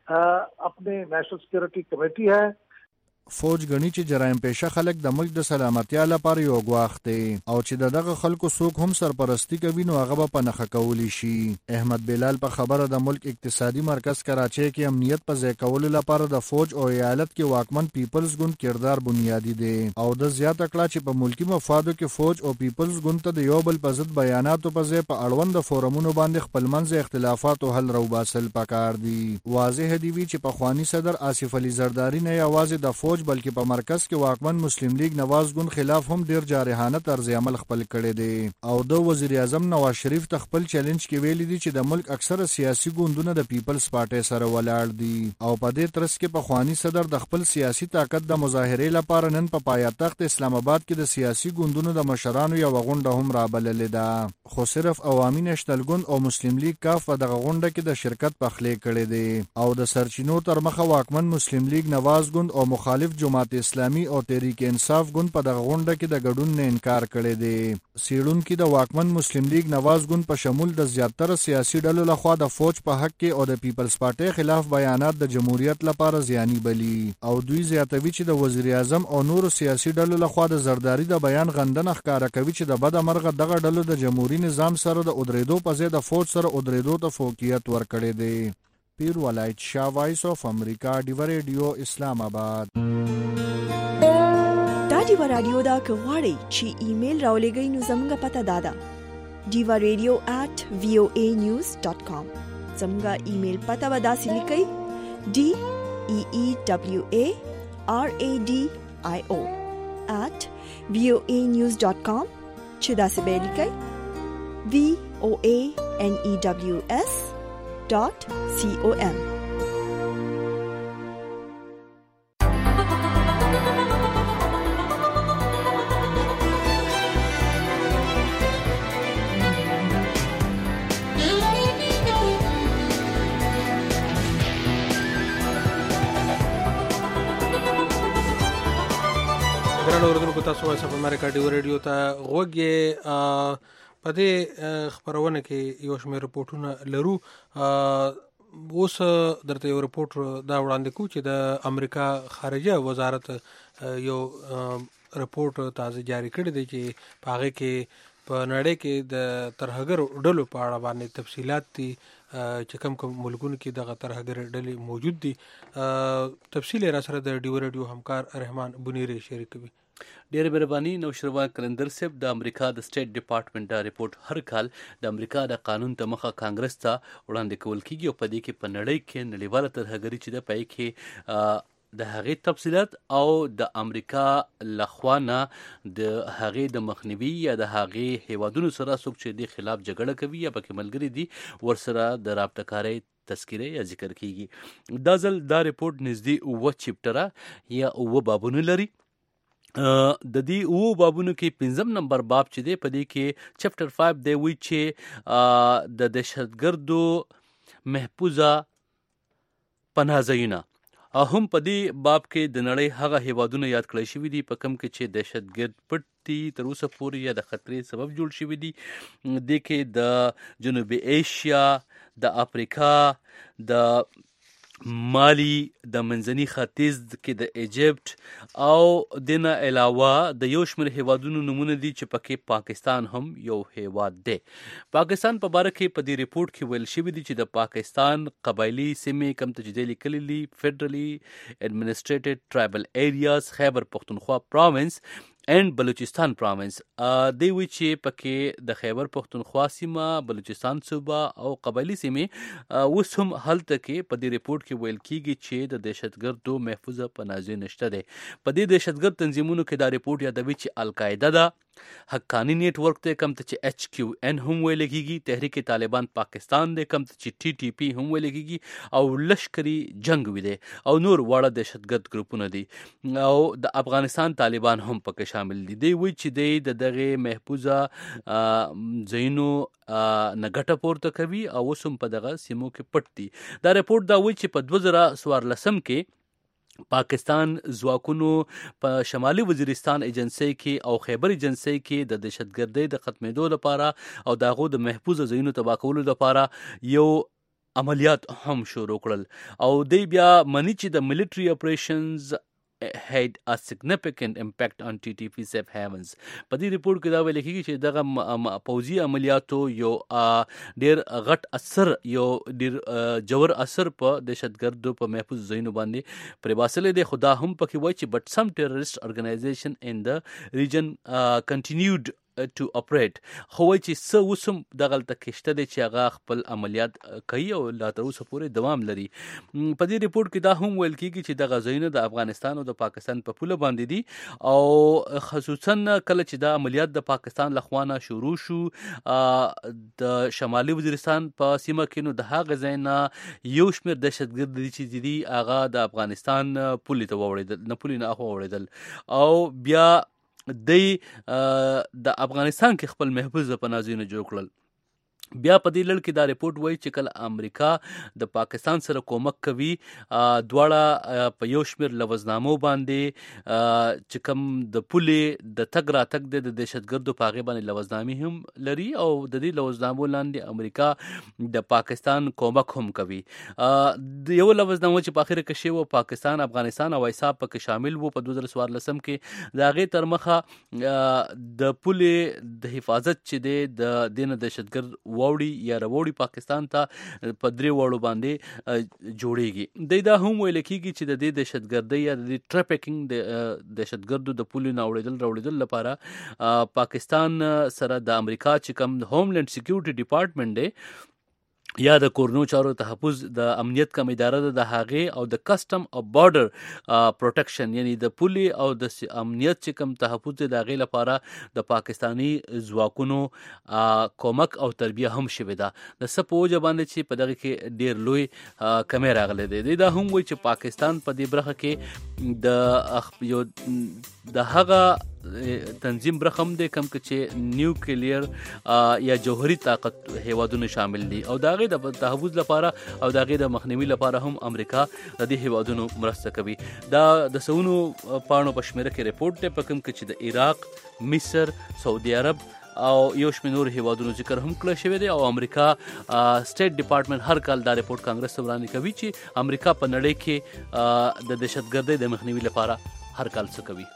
अपने नेशनल सिक्योरिटी कमेटी है فوج غني چې جرایم پیشه خلک د ملک د سلامتیا لپاره یو غواخ دي او چې دغه خلکو څوک هم سرپرستی کوي نو هغه په نخښه کولی شي. احمد بلال په خبره د ملک اقتصادي مرکز کراچۍ کې امنیت په ځای کولو لپاره د فوج او ایالت کې واکمن پیپلز ګوند کردار بنیادی دی او د زیاته کړه چې په ملکی مفادو کې فوج او پیپلز ګوند ته د یو بل په ضد بیاناتو په ځای په اړوند فورمونو باندې خپل منځ اختلافات او حل روباسل پکار دي. واضح دی چې په خوانی صدر آصف علي زرداری نه یوازې د فوج بلکې په مرکز کې واکمن مسلم لیگ نواز ګوند خلاف هم ډیر جارحانه طرز عمل خپل کړی دی او د وزیر اعظم نواز شریف ته خپل چیلنج کې ویلي دي چې د ملک اکثره سیاسي ګوندونه د پیپلز پارټي سره ولاړ دي او په دې ترڅ کې په خوانی صدر د خپل سیاسي طاقت د مظاهرې لپاره نن په پایتخت اسلام آباد کې د سیاسي ګوندونو د مشرانو یو غونډه هم رابللې ده خو صرف عوامي نشنل ګوند او مسلم لیگ کاف په دغه غونډه کې د شرکت په خلې کړی دی او د سرچینو تر مخه واکمن مسلم لیگ نواز ګوند او مخالف جماعت اسلامي او تحریک انصاف ګوند په دغه غونډه کې د ګډون نه انکار کړی دی. څېړونکي د واکمن مسلم لیگ نواز ګوند په شمول د زیاتره سیاسي ډلو لخوا د فوج په حق کې او د پیپلز پارټي خلاف بیانات د جمهوریت لپاره زیانی بلی او دوی زیاتوي چې د وزیر اعظم او نورو سیاسي ډلو لخوا د زرداری د بیان غندنه ښکارا کوي چې د بد مرغه دغه ډلو د جمهوریت نظام سره د ودرېدو په ځای د فوج سره ودرېدو ته فوقیت ورکړی دی. پیر ولایت شاه وایس اف امریکا ډیو ریډیو اسلام آباد. دا ډیو رادیو دا کغواړي چې ایمیل راولېږئ نو زموږ پته دادا ډیو ریډیو at voa news dot com. زموږ ایمیل پته ودا سلیکئ d e e w a r a d i o at voa news dot com چې دا څه به لیکئ v o a n e w s dot com. ګرانو اوریدونکو تاسو وایي په امریکا ډیو ریډیو ته غوږ په دې خبرونه کې یو شمېر رپورټونه لرو. اوس درته یو رپورټ دا وړاندې کوو چې د امریکا خارجه وزارت یو رپورټ تازه جاری کړی دی چې په هغې کې په نړۍ کې د ترهګرو ډلو په اړه باندې تفصیلات دي چې کوم کوم ملکونو کې دغه ترهګر ډلې موجود دي. تفصیل را سره د ډیو ریډیو همکار رحمان بنیری شریکوي. ډېر مهرباني نوشروان کلندر صاحب. د امریکا د سټیټ ډپارټمنټ دا ریپورټ هر کال د امریکا د قانون ته مخه کانګرس ته وړاندې کول کیږي او په دې کې په نړۍ کې نړیواله ترهګري چې ده په یې کې د هغې تفصیلات او د امریکا لخوا نه د هغې د مخنیوي یا د هغې هیوادونو سره څوک چې د خلاف جګړه کوي یا پکې ملګري دي ورسره د رابطه کارۍ تذکیره یا ذکر کیږي. دا ځل دا ریپورټ نږدې اووه چپټره یا اووه بابونه لري. د دې اووه بابونو کې پنځم نمبر باب چې دی په دې کې چپټر فایو دی وایي چې د دهشتګردو محفوظه پناه ځایونه او هم په دې باب کې د نړۍ هغه هیوادونه یاد کړی شوي دي په کوم کې چې دهشتګرد پټ دي تر اوسه پورې یا د خطرې سبب جوړ شوي دي. دې کې د جنوبي ایشیا، د افریقا، د مالی، د منځني ختیځ کې د ایجپت او دینه علاوه د یو شمېر هیوادونو نمونه دي چې پکې پاکستان هم یو هیواد دی. پاکستان په باره کې په دې ریپورټ کې ویل شوي دي چې د پاکستان قبایلي سیمې کوم ته چې دی لیکلي دي فیډرلی ایڈمنسټریټډ ټرایبل ایریاز، خیبر پختونخوا پراوینس اینڈ بلوچستان پراوینس. دی وی چې پکې د خیبر پختونخوا سیمه، بلوچستان صوبه او قبایلي سیمې اوس هم هلته کې په دې ریپورټ کې ویل کیږي چې د دهشتګردو محفوظه پناه ځای نشته دی. په دې دهشتګرد تنظیمونو کې دا ریپورټ یادوي چې القاعده ده، حقانی نیټ ورک دی کوم ته چې ایچ کیو ان هم ویل کیږي، تحریک طالبان پاکستان دی کوم ته چې ټي ټي پی هم ویل کیږي او لشکري جنگ وی دی او نور واړه دهشتګرد ګروپونه دي او د افغانستان طالبان هم پکې شامل دي. دی وی چې دی د دغه محفوظه ځایونو نه ګټه پورته کوي او اوس هم په دغه سیمو کې پټ دي. دا ریپورټ دا وایي چې په دوه زره څوارلسم کې پاکستان ځواکونو په شمالي وزیرستان ایجنسۍ کې او خیبر ایجنسۍ کې د دهشتګردۍ د ختمېدو لپاره او د هغو د محفوظه ځایونو تباه کولو لپاره یو عملیات هم شروع کړل او دی بیا مني چې د ملټري اپریشنز had a significant impact on T T P safe havens. په دې ریپورټ کې دا ویل کېږي چې دغه پوځي عملیاتو یو ډېر غټ اثر یو ډېر جوړ اثر په دهشتګردو په محفوظ ځایونو باندې پرې باسلی دی. خو دا هم پکې وایي چې but some terrorist organization in the region uh, continued to operate. خو وایي چې څه اوس هم دغلته کې شته دی چې هغه خپل عملیات کوي او لا تر اوسه پورې دوام لري. په دې ریپورټ کې دا هم ویل کېږي چې دغه ځایونه د افغانستان او د پاکستان په پوله باندې دي او خصوصا کله چې دا عملیات د پاکستان لخوا نه شروع شو د شمالي وزیرستان په سیمه کې، نو د هغه ځای نه یو شمېر دهشتګرد دي چې دي هغه د افغانستان پولې ته واوړېدل، نه پولې نه اخوا واوړېدل او بیا دی د افغانستان کې خپل محفوظ پناه ځایونه جوړ کړل. بیا په دې لړ کې دا ریپورټ وایي چې کله امریکا د پاکستان سره کومک کوي دواړه په یو شمېر لوزنامو باندې چې کوم د پولې د تګ راتګ د دهشتګردو په هغې باندې لوزنامې هم لري او د دې لوزنامو لاندې امریکا د پاکستان کومک هم کوي. د یو لوزنامه چې په اخره کې شوی و پاکستان، افغانستان او ایساب پکې شامل وو په دوه زره څوارلسم کې، د هغې تر مخه د پولې د حفاظت چې دی د دې نه دهشتګرد واوړي یا راوړي پاکستان ته په درې واړو باندې جوړیږي. دی دا هم ویل کېږي چې د دې دهشتګردۍ یا د دې ټریفیکینګ د دهشتګردو د پولې نه اوړېدل راوړېدل لپاره پاکستان سره د امریکا چې کوم هوملینډ سیکیورټي ډپارټمنټ دی یا د کورنو چارو تحفظ د امنیت کم اداره ده، د هغې او د کسټم او بارډر پروټیکشن یعنی د پولې او د امنیت چې کوم تحفظ دی د هغې لپاره د پاکستاني ځواکونو کومک او تربیه هم شوې ده. د څه په وجه باندې چې په دغې کې ډېر لوی کمی راغلی دی. دی دا هم وایي چې پاکستان په دې برخه کې د یو د هغه تنظیم برخم دی کم چې نیوکلیر یا جوهري طاقت هیوادونه شامل دي او د هغې د تحفظ لپاره او د هغې د مخنیوي لپاره هم امریکا د دې هیوادونو مرسته کوي. دا د سونو پاڼو په شمیره کې رپورټ دی په کوم کې چې د عراق، مصر، سعودي عرب او یو شمېر نور هیوادونو ذکر هم کړی شوی دی او امریکا سټیټ ډپارټمنټ هر کال دا رپورټ کانګرس ته وړاندې کوي چې امریکا په نړۍ کې د دهشتګردۍ د مخنیوي لپاره هر کال څه کوي.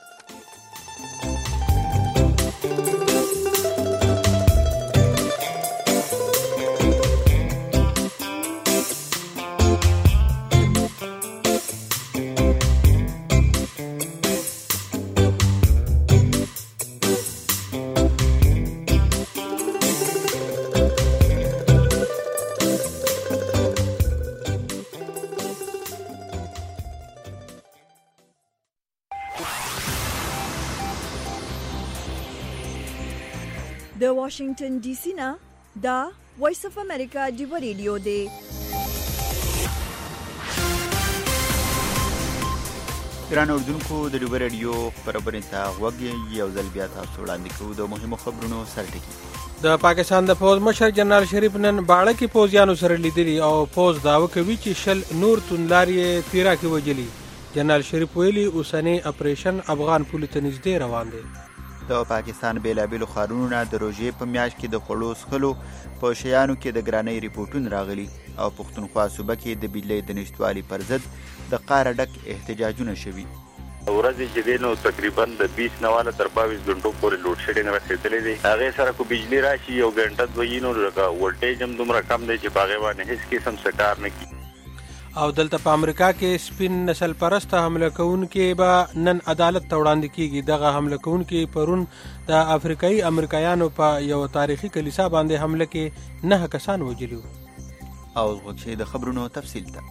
د واشنگټن ډي سي نه دا وایس اف امریکا ډیو ریډیو دی. ګران اردوونکو د ډیو ریډیو خبرونه ته غوږ یو ځل بیا تاسو وړاندې کوو د مهمو خبرونو سرټکی. د پاکستان د پوز مشر جنرال شریف نن باړه کې پوزیانو سره لیدلی او پوز داوا کوي چې شل نور توندلاري تیرا کې وجلی. جنرال شریف ویلي اوسنی اپریشن افغان پولیس ته نږدې روان دی. د پاکستان بیلابیلو ښارونو نه د روژې په میاشت کې د خوړو څښلو په شیانو کې د ګرانۍ ریپورټونه راغلي او پښتونخوا صوبه کې د بجلۍ د نشتوالي پر ضد د قاره ډک احتجاجونه شوي. ورځې چې دی نو تقریبا د بیس نواله تر باویس غنټو پورې لوډ شیډینګ رسېدلی دی. هغې سره کو بجلي راشي یو غنټه دوه یي نو لکه ولټیج هم دومره کم دی چې په هغې باندې هېڅ قسم څه کار نه کي. او دلته په امریکا کې سپین نسل پرسته حمله کوونکي به نن عدالت ته وړاندې کیږي. دغه حمله کوونکي پرون د افریقایي امریکایانو په یو تاریخي کلیسا باندې حمله کې نه کسان وجلي وو. او غوښتي د خبرونو تفصیل ته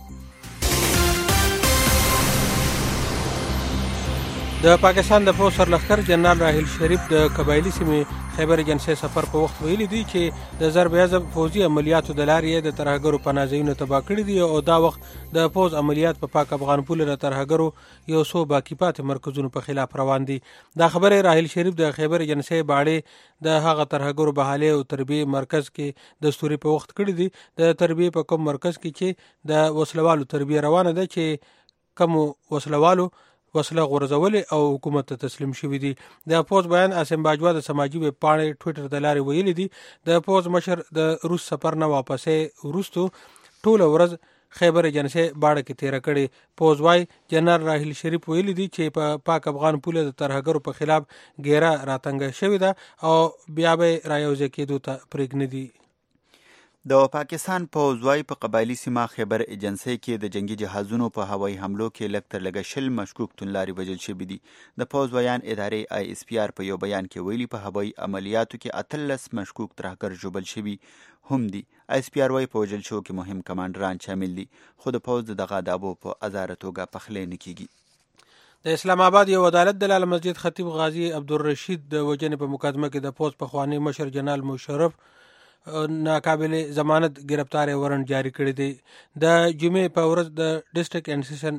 د پاکستان د فوج سرلښکر جنرال راحیل شریف د قبایلی سیمې خیبر ایجنسۍ سفر په وخت ویلي دي چې د ضرب عضب فوجي عملیاتو د لارې د ترهګرو پناهځایونه تباه کړي دي او دا وخت د فوج عملیات په پاک افغان پوله د ترهګرو یو څو باقی پاتې مرکزونو په خلاف روان دي. دا خبره راحیل شریف د خیبر ایجنسۍ باړې د هغه ترهګرو بحالې او تربیه مرکز کې د ستوري په وخت کړي دي. د تربیه په کوم مرکز کې چې د وسلوالو تربیه روانه ده چې کوم وسلوالو وسله غورځولې او حکومت ته تسلیم شوي دي. د پوز بیان اسیم باجوا د سماجي ویب پاڼې ټویټر د لارې ویلي دي. د پوز مشر د روس سفر نه واپسې وروستو ټوله ورځ خیبر ایجنسۍ باړه کې تیره کړې. پوز وايي جنرال راحیل شریف ویلي دي چې په پا پاک افغان پوله د ترهګرو په خلاف ګیره راتنګه شوې ده او بیا به رایوځای کېدو ته پرېږدي دي. د پاکستان پوځ وايي په قبایلي سیمه خیبر ایجنسۍ کې د جنگي جهازونو په هوایي حملو کې لږ تر لږه شل مشکوک توندلاري وژل شوي دي. د پوځ ویان ادارې آی اس پی آر په یو بیان کې ویلي په هوایي عملیاتو کې اتلس مشکوک ترهګر ژوبل شوي هم دي. آی اس پی آر وايي په وژل شوو کې مهم کمانډران شامل دي خو د پوځ د دغه دابو په ازاره توګه پخلی نه کیږي. د اسلام آباد یو عدالت د لال مسجد خطیب غازی عبدالرشید د وژنې په مقدمه کې د پوځ پخوانی مشر جنرال مشرف ناقابل ضمانت گرفتار وارنټ جاری کړی دی. د جمعې په ورځ د ډسټرکټ اینڈ سیشن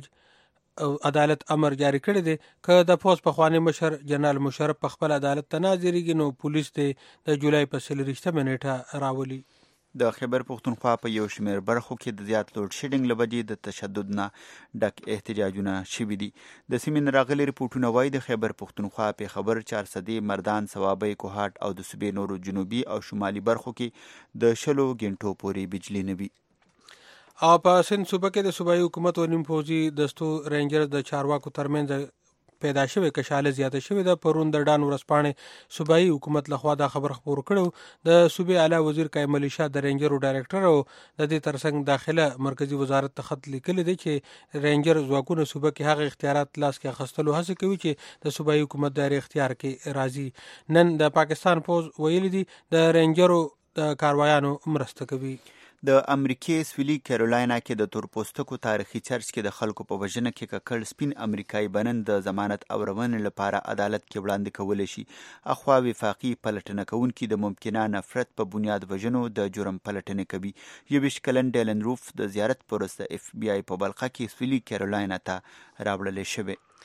جج عدالت امر جاری کړی دی که د پوځ پخوانی مشر جنرال مشرف په خپل عدالت ته ناظریږي نو پولیس ته د جولای په څلرویشتمه نیټه راولي. د خیبر پښتونخوا په یو شمېر برخو کې د زیات لوډ شیډینګ له وجې د تشدد نه ډک احتجاجونه شوي دي. د سیمې نه راغلي ریپورټونه وایي د خیبر پښتونخوا پیښور، چارسدې، مردان، صوابۍ، کوهاټ او د صوبې نورو جنوبي او شمالي برخو کې د شلو غنټو پورې بجلی نه وي. او په سند صوبه کې د صوبایي حکومت او نیم پوځي دستو رینجر د چارواکو ترمنځ پیدا شوی کشاله زیاته شوې ده. پرون د ډان ورځپاڼې صوبایي حکومت لخوا دا خبر خپور کړو. د صوبې اعلی وزیر قایم علي شاه د رینجرو ډایرکټر او د دې ترڅنګ داخله مرکزی وزارت ته خط لیکلی دی چې رینجر ځواکونه صوبه کې هغه اختیارات لاس کې اخیستلو هڅه کوي چې د صوبایي حکومت دایره اختیار کې راځي. نن د پاکستان پوځ ویلي دي د رینجرو د کاروایانو مرسته کوي. د امریکای سویلي کیرولاینا کې د تورپوستکو تاریخي چرچ کې د خلکو په وژنه کې ککړ سپین امریکایي بنن د ضمانت اورونې لپاره عدالت کې وړاندې کولی شي. اخوا وفاقي پلټنه کوونکي د ممکنه نفرت په بنیاد وژنو د جرم پلټنې کوي. یوویشت کلن ډیلن روف د زیارت پرسته اف بی آی په بلخه کې سویلي کیرولاینا ته راوړل شوی.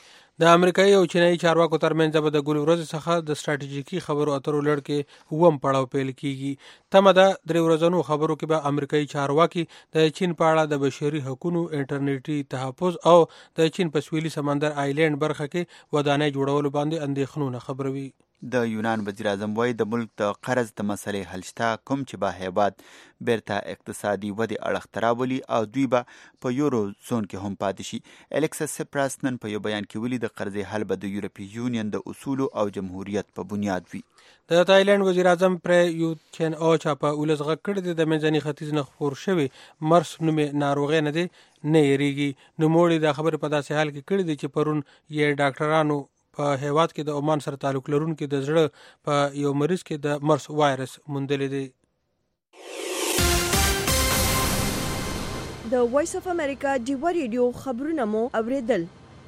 د امریکایي او چینایي چارواکو ترمنځ به د ګل ورځې څخه د ستراتیژیکي خبرو اترو لړ کې اووم پړاو پیل کیږي. تمه ده درې ورځنو خبرو کې به امریکایي چارواکي د چین په اړه د بشري حقوقو، انټرنیټي تحفظ او د چین په سویلي سمندر آیلینډ برخه کې ودانۍ جوړولو باندې اندېښنونه خبروي. د یونان وزیر اعظم وایي د ملک د قرض د مسلې حل شته، کوم چې به هیواد بیرته اقتصادي ودې اړخ ته راولي او دوی به په یورو زون کې هم پاتې شي. الکسس سپراس نن په یو بیان کې ویلي د قرضې حل به د یورپي یونین د اصولو او جمهوریت په بنیاد وي. د تایلند وزیر اعظم پر یو چین او چا په ولس غږ کړی د منځني ختیځ نه خپور شوی مرس نومې ناروغي نه دی نه یریږي. نوموړي دا خبره په داسې حال کې کړې دي چې پرون یې ډاکټرانو په هیواد کې د عمان سره تعلق لرونکي د زړه په یو مریض کې د مرس وایرس موندلی دی. د وایس اف امریکا ډیوا ریډیو خبرونه مو اوریدل.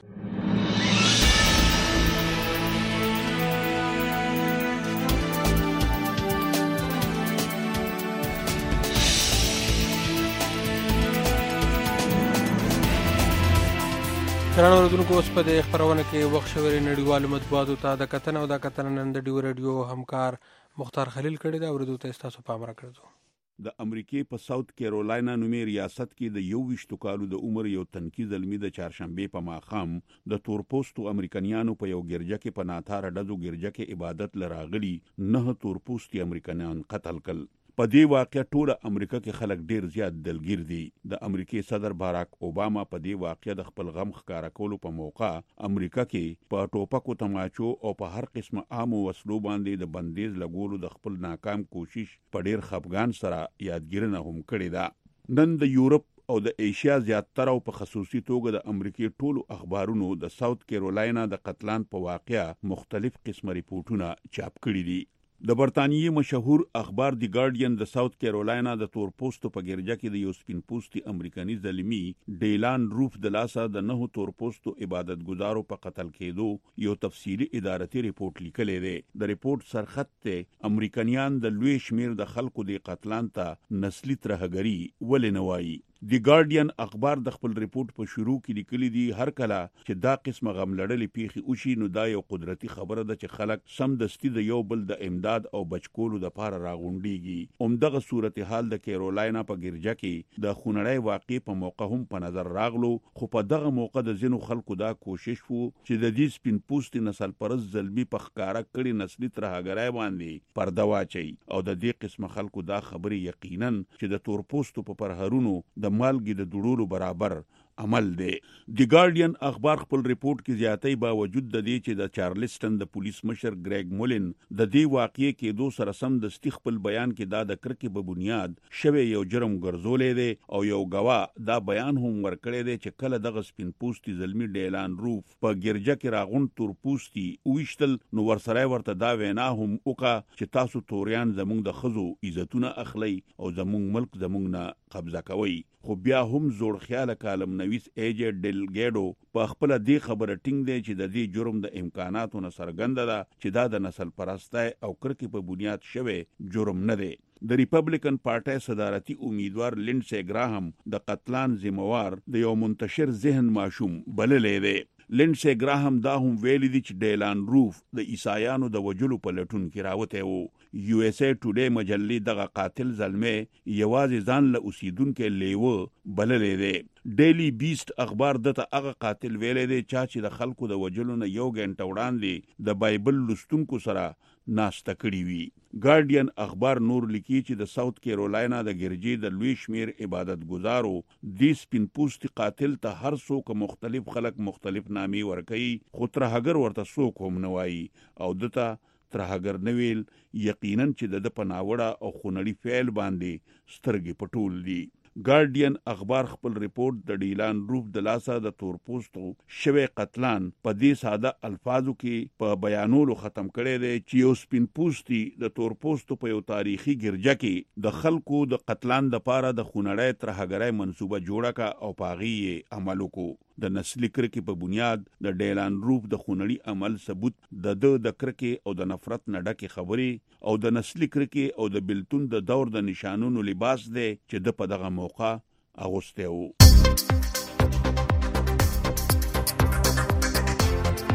ګرانو اورېدونکو، اوس په دې خپرونه کې وخت شوی نړیوالو مطبوعاتو ته د کتنې او د کتنه نن د ډیو ریډیو همکار مختار خلیل کړی دا اورېدو ته ستاسو پام راکړو. د امریکې په ساوث کیرولاینا نومې ریاست کې د یو ویشتو کالو د عمر یو تنکي زلمی د چهارشنبې په ماښام د تورپوستو امریکایانو په یو ګرجه کې په ناتاره ډزو ګرجه کې عبادت لراغلي نه تورپوستي امریکایان قتل کړل. په دې واقعه ټوله امریکا کې خلک ډیر زیات دلګیر دي. د امریکای صدر باراک اوباما په دې واقعه د خپل غم ښکارا کولو په موقع امریکا کې په ټوپکو، تماچو او په هر قسمه عامو وسلو باندې د بندیز لګولو د خپل ناکام کوشش په ډیر خفګان سره یادګیرنه هم کړې ده. نن د یورپ او د ایشیا زیاتره او په خصوصي توګه د امریکای ټولو اخبارونو د ساوث کیرولاینا د قتلان په واقعه مختلف قسمه ریپورتونه چاپ کړي دي. د برطانیې مشهور اخبار دی ګارډین د ساوث کیرولاینا د تورپوستو په ګرجه کې د یو سپین پوستي امریکایي زلمی ډیلان روف د لاسه د نه تورپوستو عبادت گزارو په قتل کېدو یو تفصیلی ادارتي ریپورت لیکلی دی. د ریپورت سرخط ته امریکایان د لوی شمیر د خلکو د قتلان ته نسلی ترهګری ولې نه وایي. دی ګارډین اخبار د خپل ریپورت په شروع کې لیکلي دي هر کله چې دا قسمه غم لړلې پیخي وشي نو دا یو قدرتي خبره ده چې خلک سم دستي د یو بل د امداد او بچکولو د پاره راغونډيږي. اومدغه صورتحال د کیرولاینا په ګرجه کې د خونړۍ واقع په موقع هم په نظر راغلو، خو په دغه موقع د ځینو خلکو دا کوشش وو چې د دې سپین پوستي نسل پرست زلمی په ښکارا کړي نسلی ترهګرای باندې پرده واچي او د دې قسمه خلکو دا خبره یقینا چې د تورپوستو په پرهرونو د مالګي د دوړولو برابر عمل دی. دی ګارډین اخبار خپل ریپورت کې زیاتې باوجود د دې چې د چارلسټن د پولیس مشر ګریګ مولن د دې واقعې کې دو سره سم د ستخ خپل بیان کې دا د کرکې په بنیاد شوی یو جرم ګرځولې دی او یو غواه دا بیان هم ورکړی دی چې کله دغه سپین پوستي زلمی ډیلان روف په ګرجه کې راغون تور پوستي ویشتل نو ورسره ورته دا وینا هم وکړه چې تاسو توریان زموږ د خزو عزتونه اخلي او زموږ ملک زموږ نه قبضه کوي. خو بیا هم زوړ خیاله کالم نویس ایجی ډیلګیډو په خپل دې خبره ټینګ دی چې د دې جرم د امکاناتو نه څرګنده ده چې دا د نسل پرستۍ او کرکې په بنیاد شوی جرم نه دی. د ریپبلیکن پارټۍ صدارتي امیدوار لینډسي ګراهم د قتلان ذمہوار د یو منتشر ذهن ماشوم بللې دی. لینډسي ګراهم دا هم ویلي دي چې ډیلان روف د عیسایانو د وجلو په لټون کې راوته وو. یو ایس ای ټوډے مجلې دغه قاتل زلمه یوازې ځان له اوسیدونکو لیوه بللې دی. ډیلی بیست اخبار دته هغه قاتل ویلې دی چې د خلکو د وجلو نه یو غنټه وړاندې د بایبل لوستونکو سره ناشته کړی وي. ګارډین اخبار نور لیکي چې د ساوث کیرولاینا د ګرجې د لوی شمیر عبادت گزارو د سپین پوستي قاتل ته هر څوک مختلف خلک مختلف نامي ورکي، خو ترهګر ورته څوک هم نه وایي او دته ترهګر نویل یقینا چې د پناوړه او خونړي فعل باندې سترګې پټول دي. ګارډین اخبار خپل ریپورت د ډیلان روف د لاسه د تورپوستو شوی قتلان په دې ساده الفاظو کې په بیانولو ختم کړی دی چې یو سپین پوستي د تورپوستو په یو تاریخي ګرجه کې د خلکو د قتلان د پاره د خونړۍ ترهګرۍ منصوبه جوړه کا او پاغي عمل وکړو. د نسلی کرکې په بنیاد د ډیلان روف د خونړي عمل ثبوت د د د کرکې او د نفرت نه ډکې خبرې او د نسلی کرکې او د بلتون د دور د نشانونو لباس دی چې د په دغه موقع اغوسته وو.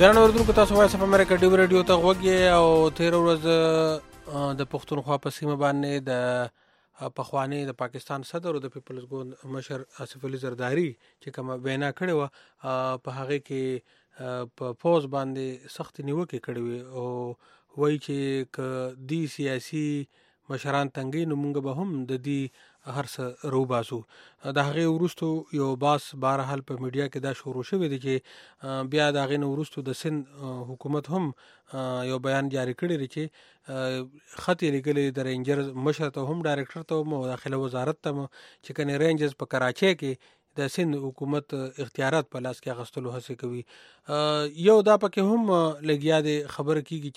ګران اوردونکو تاسو وایي په امریکا ډیو رادیو ته غوږی او تیر ورځ د پښتونخوا په سیمه باندې د پخوانی د پاکستان صدر او د پیپلز ګوند مشر آصف علي زرداری چې کومه وینا کړې و په هغه کې په پوز باندې سخت نیوکه کړې وي او وایي چې ک دی سیاسي مشران تنګي نو موږ به هم د دې هر څه روباسو. د هغه ورستو یو باس بهر حال په میډیا کې دا شروع شوی دی چې بیا د هغه ورستو د سند حکومت هم یو بیان جاری کړی دی چې خط یې لګلې د رینجر مشر ته هم ډایرکټر ته هم داخله وزارت ته چې کني رینجرز په کراچۍ کې د سند حکومت اختیارات په لاس کې اخستلو هڅه کوي. یو دا پکې هم لګیا دی خبر کیږي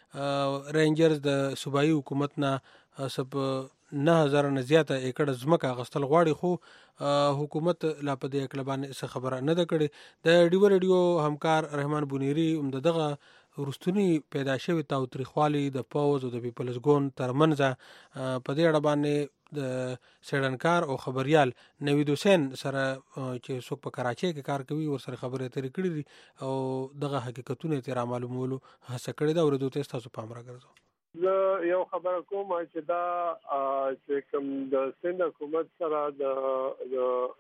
چې رینجرز د صوبایي حکومت نه سب نه هزار نه زیاته ایکړ ځمکه اخستل غواړي خو حکومت لا په دې اکلبان څه خبره نه ده کړې. د ډیو رادیو همکار رحمان بونیری هم دغه ورستونی پیدا شوی تاوتریخوالی د پاوز او د پیپلز ګوند ترمنځ په دې اړه باندې د سیډنکار او خبريال نوید حسین سره چې څوک په کراچۍ کې کار کوي ور سره خبرې اترې کړې دي او دغه حقیقتونه تیر معلومولو هڅه کړې ده. ورته تاسو تاسو پام راګرځو. زه یو خبره کوم چې دا چې کوم د سند حکومت سره د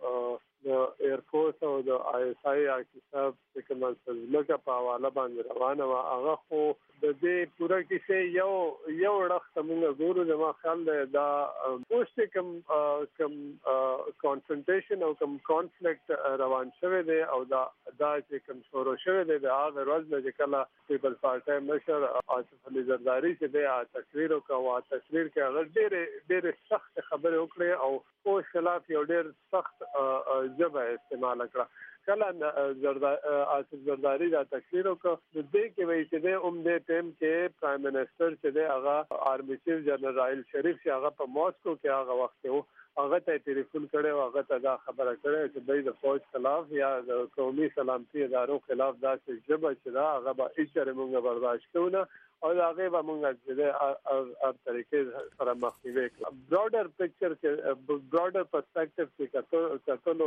د ایرفورس او د آی اس آی اکتساب چې کوم څه په حواله باندې روانه و هغه خو د دې پوره کیسه یو یو وړخ موږ ګورو زما خیال دی دا اوس کوم کوم کانفرنټیشن او کوم کانفلیکټ روان شوی دی او دا دا چې کوم شروع شوی دی دا هغه ورځ چې کله پیپل پارټي مشر آصف علي زرداری چې د تقریر او کوا تقریر کې هغه ډېر ډېر سخت خبرې وکړې او او خلاف یو ډېر سخت جبه استعمال کړه. کله زرداری آصف زرداری دا تقریر وکړ د دې کې وایي چې د اوم دې ټیم کې پرایم منسٹر چې د هغه آرمی چیف جنرال راحیل شریف چې هغه په ماسکو کې هغه وخت کې هغه ته ټلیفون کړي او هغه ته دا خبره کړي چې د فوج خلاف یا د قومي سلامتي ادارو خلاف دا چې جبه چې دا هغه به هیڅ موږ برداشت کوو نه او هغه به موږ چې هر طریقې سره مخنیوي کوو. براډر پکچر کې براډر پرسپیکټیو کې کتلو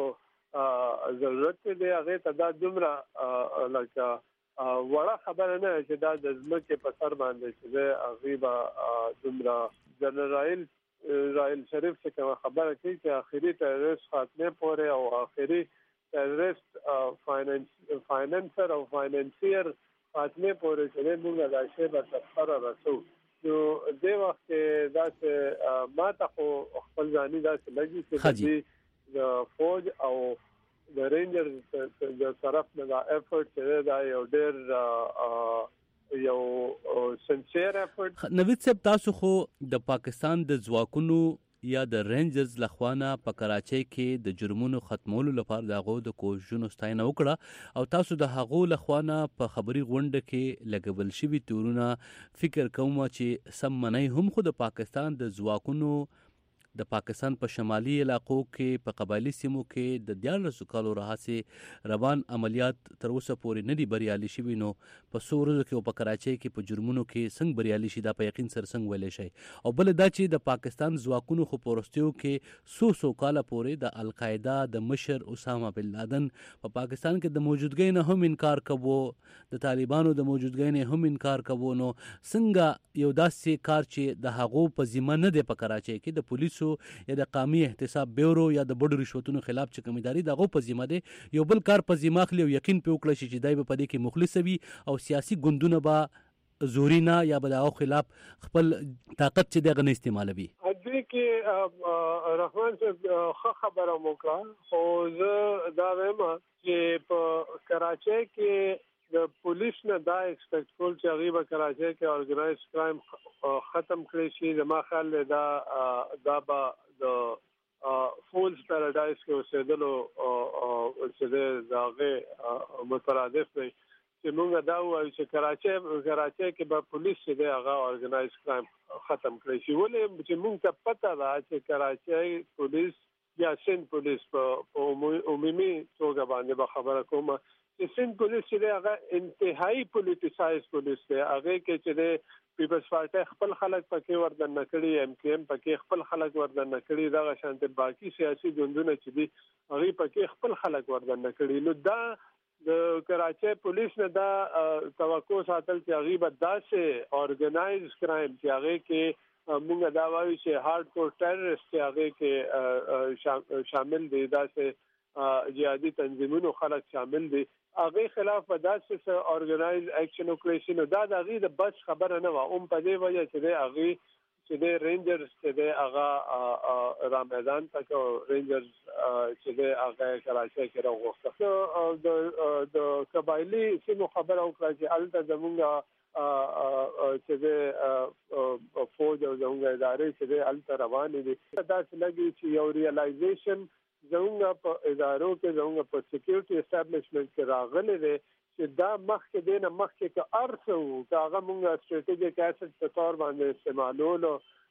ضرورت دی. هغه ته دا دومره لکه وړه خبره نه چې دا د ځمکې په سر باندې چې هغه به دومره جنرال راحیل شریف څخه کوم خبره کوي چې اخیری ټیرریست خاتمه پورې او اخیری ټیرریست فاینانس فاینانسر او فاینانسیر خاتمه پورې چې موږ د شی په تفسیر رسو. نو د وخت دا چې ما ته خپل ځاني دا چې لګي چې د فوج او د رینجرز د طرف نه دا افورت چې دا یو ډېر یو سنسیر افورت. نوید صاحب تاسو خو د پاکستان د ځواکونو یا د رینجرز لخوانه په کراچۍ کې د جرمونو ختمولو لپاره دغه د کوششونو ستاینه وکړه او تاسو د هغو لخوانه په خبري غونډه کې لګول شوی تورونه فکر کوم چې سم منای هم خو د پاکستان د ځواکونو د پاکستان په شمالي علاقو کې په قبایلی سیمو کې د دیارلسو کالو راهیسې روان عملیات تر اوسه پورې نه دي بریالي شوي. نو په څو ورځو کې او په کراچۍ کې په جرمونو کې څنګه بریالي شي دا په یقین سره څنګه ویلی شي؟ او بل دا چې د پاکستان ځواکونو خو په وروستیو کې څو څو کاله پورې د القاعده د مشر اسامه بن لادن په پاکستان کې د موجودګۍ نه هم انکار کوو، د طالبانو د موجودګۍ نه هم انکار کوو. نو څنګه یو داسې کار چې د هغو په ذمه نه دی په کراچۍ کې د پولیسو یا د قومي احتساب بیورو یا د بډو رشوتونو خلاف چې کمیداري دغه په ذمہ دی، یو بل کار په ذمہ اخلي او یقین په وکړي چې دای په دې کې مخلص وي او سیاسي ګوندونه به زورینا یا به دغه خلاف خپل طاقت چې دغه نه استعمالوي. دې کې رحمان صاحب خبره وکړه خو زه دا وایم چې په کراچۍ کې د پولیس نه دا ایکسپیکټ کول چې هغه به کراچۍ کې اورګنایز کرایم ختم کړي شي. زما خیال دا دا به د فولز پیراډایز کې اوسېدلو چې دغه مترادف دی چې موږ دا وایو چې کراچۍ کراچۍ کې به پولیس چې هغه اورګنایز کرایم ختم کړي شي. ولې چې موږ ته پته ده چې کراچۍ پولیس یا سند پولیس په عمومي توګه باندې به خبره کوم چې سند پولیس چې هغه انتهایی پولیټیسایز پولیس دی. هغه کې چې د پیپلز پارټي خپل خلک پکې وردن نکړي، ایم کیو ایم پکې خپل خلک وردن نکړي، دا شانت باقي سیاسي ګوندونه چې دي هغه پکې خپل خلک وردن نکړي. نو دا د کراچۍ پولیس نه دا توقع ساتل چې هغه به داسې اورګنایز کرایم چې هغه کې موږ دا وایو چې هارد کور ټیرریست چې هغه کې شامل دي، داسې جهادي تنظیمونو خلک شامل دي، هغه خلاف په داسې اورګنایز اکشن وکړي نو دا د هغه د بس خبره نه و. اوم په دې وجه چې د هغه چې د رینجرز چې د هغه را میدان تک رینجرز چې د هغه کراچۍ کې راغوښته د د قبایلی سیمو خبره وکړه چې الته زمونږ چې د فوج او زمونږ ادارې چې د الته روانې دي. دا چې لګي چې یو ریالایزیشن زمونږ په ادارو کې زمونږ په سکیورټي اسټابلیشمنټ کې راغلی دی چې دا مخکې دی نه مخکې که ارڅه وو که هغه مونږ سټریټیجیک ایسټ په طور باندې استعمالولو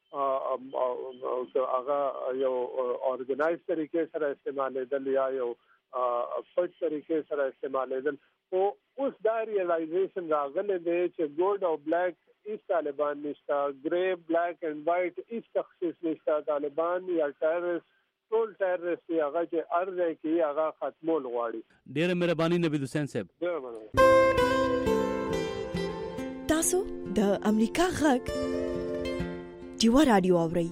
که هغه یو اورګنایز طریقې سره استعمالېدل یا یو پټ طریقې سره استعمالېدل. خو اوس دا ریالایزیشن راغلی دی چې ګولډ او بلیک هیڅ طالبان نشته، ګری بلیک اینڈ وایټ هیڅ تخصیص نشته. طالبان یا ټیرریست ټول ټیرریست هغه چې ارزه کې هغه ختمول غواړي. ډېره مهرباني نوید حسین صاحب. ډېره مننه. تاسو د امریکا غږ ډیوا رادیو اورئ.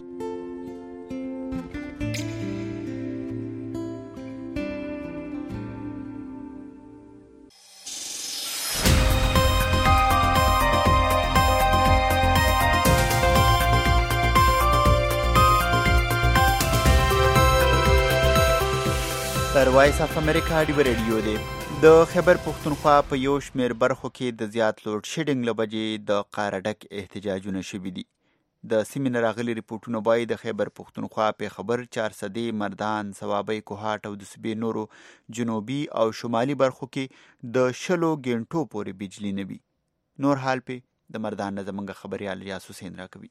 تر وایس اف امریکا ډیوا رادیو دی. د خیبر پښتونخوا په یو شمېر برخو کې د زیات لوډ شیډینګ له وجې د قارهډک احتجاجونه شوي دي. د سیمې نه راغلي رپورټونه وایي د خیبر پښتونخوا پیښور، چارسدې، مردان، صوابۍ، کوهاټ او د صوبې نورو جنوبي او شمالي برخو کې د شلو ګنټو پورې بجلی نه وي. نور حال په د مردان نه زموږ خبریال ریاض حسین راکوي.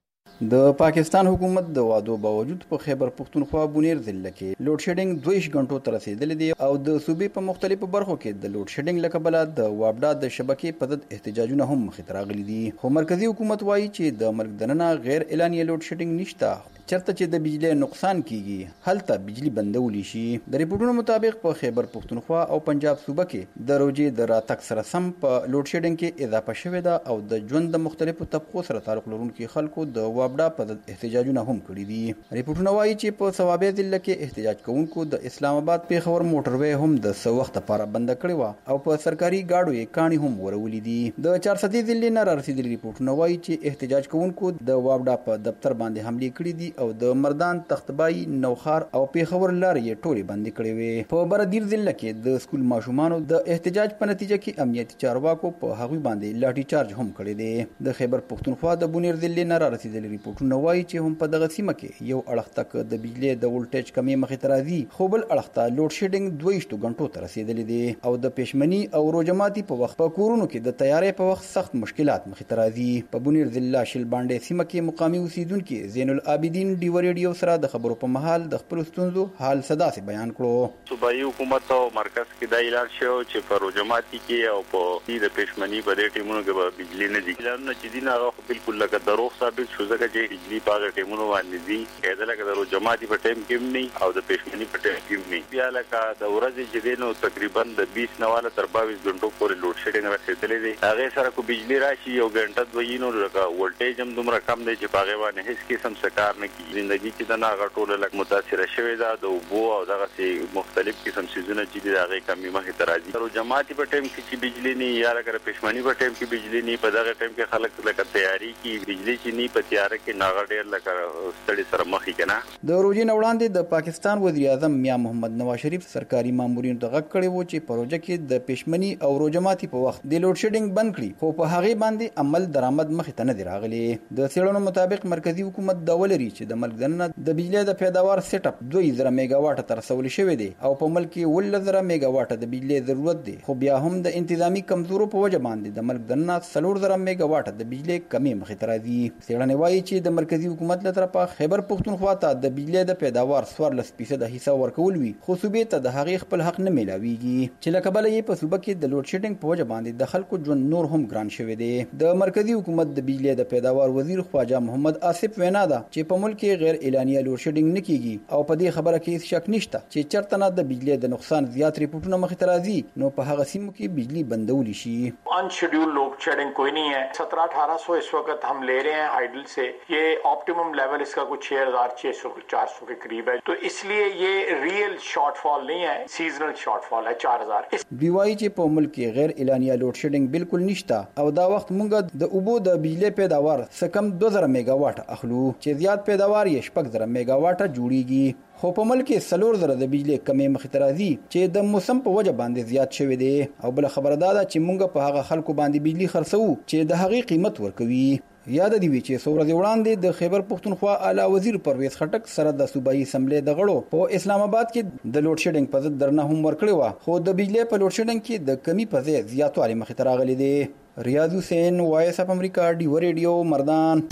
د پاکستان حکومت د وعدو باوجود په خیبر پښتونخوا بونیر ضلع کې لوډ شیډینګ دویش غنټو تر رسیدلې دي او د صوبې په مختلفو برخو کې د لوډ شیډینګ له کبله د وابډا د شبکې په ضد احتجاجونه هم مخې ته راغلي دي. خو مرکزی حکومت وایي چې د ملک دننه غیر اعلاني لوډ شیډینګ نشته. چرته چې د بجلی نقصان کیږي هلته بجلی بندولی شي. د ریپورټونو مطابق په خیبر پښتونخوا او پنجاب صوبه کې د روجې د راتګ سره سم په لوډ شیډینګ کې اضافه شوې ده او د ژوند د مختلفو طبقو سره تعلق لرونکي خلکو د وابډا په ضد احتجاجونه هم کړي دي. ریپورټونه وایي چې په صوابۍ ضلع کې احتجاج کوونکو د اسلام آباد پیښور موټروي هم د څه وخت لپاره بند کړې وه او په سرکاري گاډو یې کاڼي هم ورولې دي. د چارسدې ضلع نه رارسېدلي ریپورټونه وایي چې احتجاج کوونکو د وابډا په دفتر باندې حملې کړي دي او د مردان، تختبای، نوخار او پیښور لارې یې ټولې بندې کړې وې. په بردیر ضلع کې د سکول ماشومانو د احتجاج په نتیجه کې امنیتي چارواکو په هغوی باندې لاټي چارج هم کړی دی. د خیبر پښتونخوا د بونیر ضلع نه رارسېدلي ریپورټونه وایي چې هم په دغه سیمه کې یو اړخ ته د بجلی د ولټیج کمې مخې ته راځي خو بل اړخ ته لوډ شیډینګ دویشتو غنټو ته رسېدلی دی او د پېشمني او روژه ماتي په وخت په کورونو کې د تیارۍ په وخت سخت مشکلات مخې ته راځي. په بونیر ضلع شل باندې سیمه کې مقامي اوسیدونکي زین العابدین ډیوا ریډیو سره د خبرو په مهال د خپل ستونزو حال صدا سي بیان کړو. صوبایي حکومت او مرکز کې دا اعلان شو چې په روژه ماتي کې او په دې د پېشمني په دې ټیمونو کې به بجلی نه دي. اعلانونه چې دي هغه بالکل لکه دروغ ثابت شو ځکه چې بجلی په هغه ټیمونو باندې دي کېدل لکه د روژه ماتي په ټیم کې نه او د پېشمني په ټیم کې نه. بیا لکه د ورځې چې دی نو تقریبا د بیس نواله تر باییس غنټو پورې لوډ شیډینګ رسېدلی دی. هغې سره کو بجلی راشي یو غنټه دوه نو لکه ولټیج هم دومره کم دی چې په هغې باندې هېڅ قسم څه کار نه کېږي. زندګي چې ده نه هغه ټوله لږ متاثره شوې ده. د اوبو او دغسې مختلف قسم څیزونه چې دي د هغې کمې مخې ته راځي. روژه ماتي په ټایم کې چې بجلي نه یا لکه د پېشمني په ټایم کې بجلي نه په دغه ټایم کې خلک لکه تیاري کې بجلي چې نه په تیاره کې نو هغه ډېر لکه ستړي سره مخ یې که نه. د روژې نه وړاندې د پاکستان وزیر اعظم میا محمد نواز شریف سرکاري مامورینو ته غږ کړی و چې په روژه کې د پېشمني او روژه ماتي په وخت د لوډ شیډینګ بند کړي خو په هغې باندې عمل درآمد مخې ته نه دی راغلی. د څېړنو مطابق مرکزي حکومت دعوه لري چې د ملک دننه د بجلۍ د پیداوار سیټ اپ دوه زره میگا واټه ته رسولی شوی دی او په ملک کې اوولس زره میگا واټه د بجلۍ ضرورت دی خو بیا هم د انتظامی کمزورو په وجه باندې د ملک دننه څلور زره میگا واټه د بجلۍ کمې مخې ته راځي. څېړنې وایي وایي چې د مرکزی حکومت له طرفه خیبر پښتونخوا ته د بجلی د پیداوار څوارلس فیصده حصه ورکول وي، خو صوبې ته د هغې خپل حق نه میلاویږي چې له کبله یې په صوبه کې د لوډ شیډینګ په وجه باندې د خلکو ژوند نور هم ګران شوی دی. د مرکزی حکومت د بجلی د پیداوار وزیر خواجه محمد آصف وینا ده چې په ملک کې غیر اعلانیه لوډ شیډینګ نه کیږي او په دې خبره کې هیڅ شک نشته چې چېرته نه د بجلی د نقصان زیات रिपोर्टों मखी तराजी नो पहागा sim की बिजली बंदौली शी unscheduled load shedding कोई नहीं है। सत्रह अठारह सौ इस वक्त हम ले रहे हैं हाइडल से, ये ऑप्टिमम लेवल इसका कुछ छह हजार छह सौ चार सौ के करीब है, तो इसलिए ये रियल शॉर्टफॉल नहीं है, सीजनल शॉर्टफॉल है चार हजार। बीवाई चे په ملک کې غیر اعلانیه لوډ شیډینګ بالکل نشته او دا وخت مونږ د اوبو د بجلی پیداوار سکم دو زره میگا واټ اخلو چې زیات پیداوار یې شپږ زره میگا واټ جوړیږي، خو په ملک کې څلور زره د بجلی کمې مخې ته راځي چې د موسم په وجه باندې زیات شوی دی. او بل خبره دا ده چې مونږ په هغه خلکو باندې بجلی خرڅو چې د هغې قیمت ورکوي. یاد دی چې څو ورځې وړاندې د خیبر پښتونخوا اعلی وزیر پرویز خټک سره د صوبایي اسمبلی د غړو په اسلام آباد کې د لوډ شیډینګ په ضد درنه هم ورکړې وه، خو د بجلی په لوډ شیډینګ کې د کمی په ځای زیاتوالی مخې ته راغلی دی. ریاض حسین، وایس اف امریکا، ډیو ریډیو، مردان.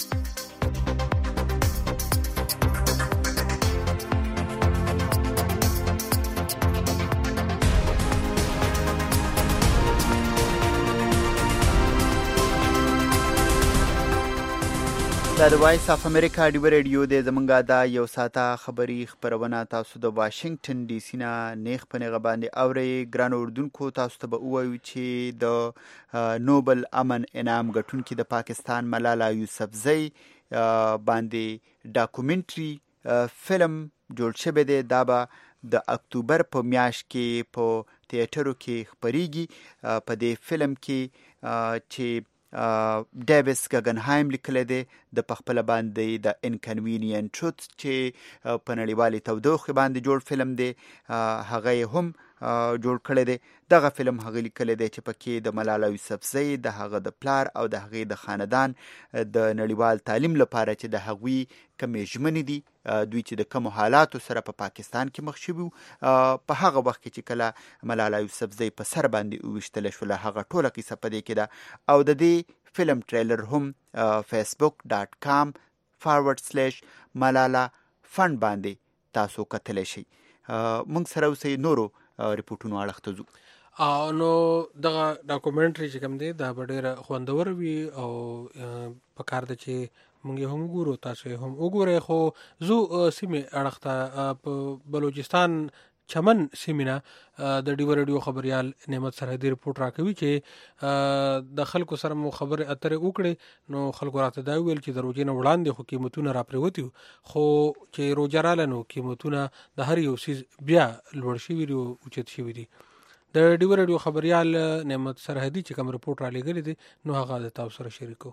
دا د وایس اف امریکا ډیو ریډیو د زمونږه دا یو ساته خبري خبرونه تاسو د واشنگټن ډي سي نه نیغ په نیغه باندې اورئ. ګرانو اردوونکو، تاسو ته به ووایو چې د نوبل امن انعام ګټونکي د پاکستان ملاله یوسفزۍ باندې ډاکومنټري فلم جوړ شوی دی. دا به د اکتوبر په میاشت کې په تیاترو کې خپریږي. په دې فلم کې چې ډیویس ګگنهایم لیکلی دی د پخپله باندې د انکنوینینټ ټروت چې په نړیوالې تودوخې باندې جوړ فلم دی، هغه یې هم جوړ کړی دی. دغه فلم هغه لیکلی دی چې پکې د ملاله یوسفزۍ د هغه د پلار او د هغې د خاندان د نړیوال تعلیم لپاره چې د هغوی کمې ژمنې دي، دوی چې د کمو حالاتو سره په پا پاکستان کې مخ شوي وو، په هغه وخت کې چې کله ملاله یوسفزۍ په سر باندې وویشتله شوله، هغه ټوله قصه په دې کې ده. او د دې فلم ټریلر هم فیسبوک ډاټ کام فارورډ سلیش ملاله فند باندې تاسو کتلی شئ. موږ سره اوسئ نورو ریپورټونو اړخ ته ځو. نو دغه ډاکومنټري چې کوم دی دا به ډېره خوندور وي او په کار ده چې موږ یې هم وګورو، تاسو یې هم وګورئ. خو زو سیمې اړخ ته په بلوچستان چمن سیمې نه د ډیو ریډیو خبریال نعمت سرحدي رپورټ راکوي چې د خلکو سره مو خبرې اترې وکړې. نو خلکو راته دا ویل چې د روژې نه وړاندې خو قیمتونه راپرېوتي وو، خو چې روژه راله نو قیمتونه د هر یو څیز بیا لوړ شوي دي او اوچت شوي دي. د ډیو ریډیو خبریال نعمت سرحدي چې کوم رپورټ را لېږلی دی نو هغه د تاسو سره شریکو.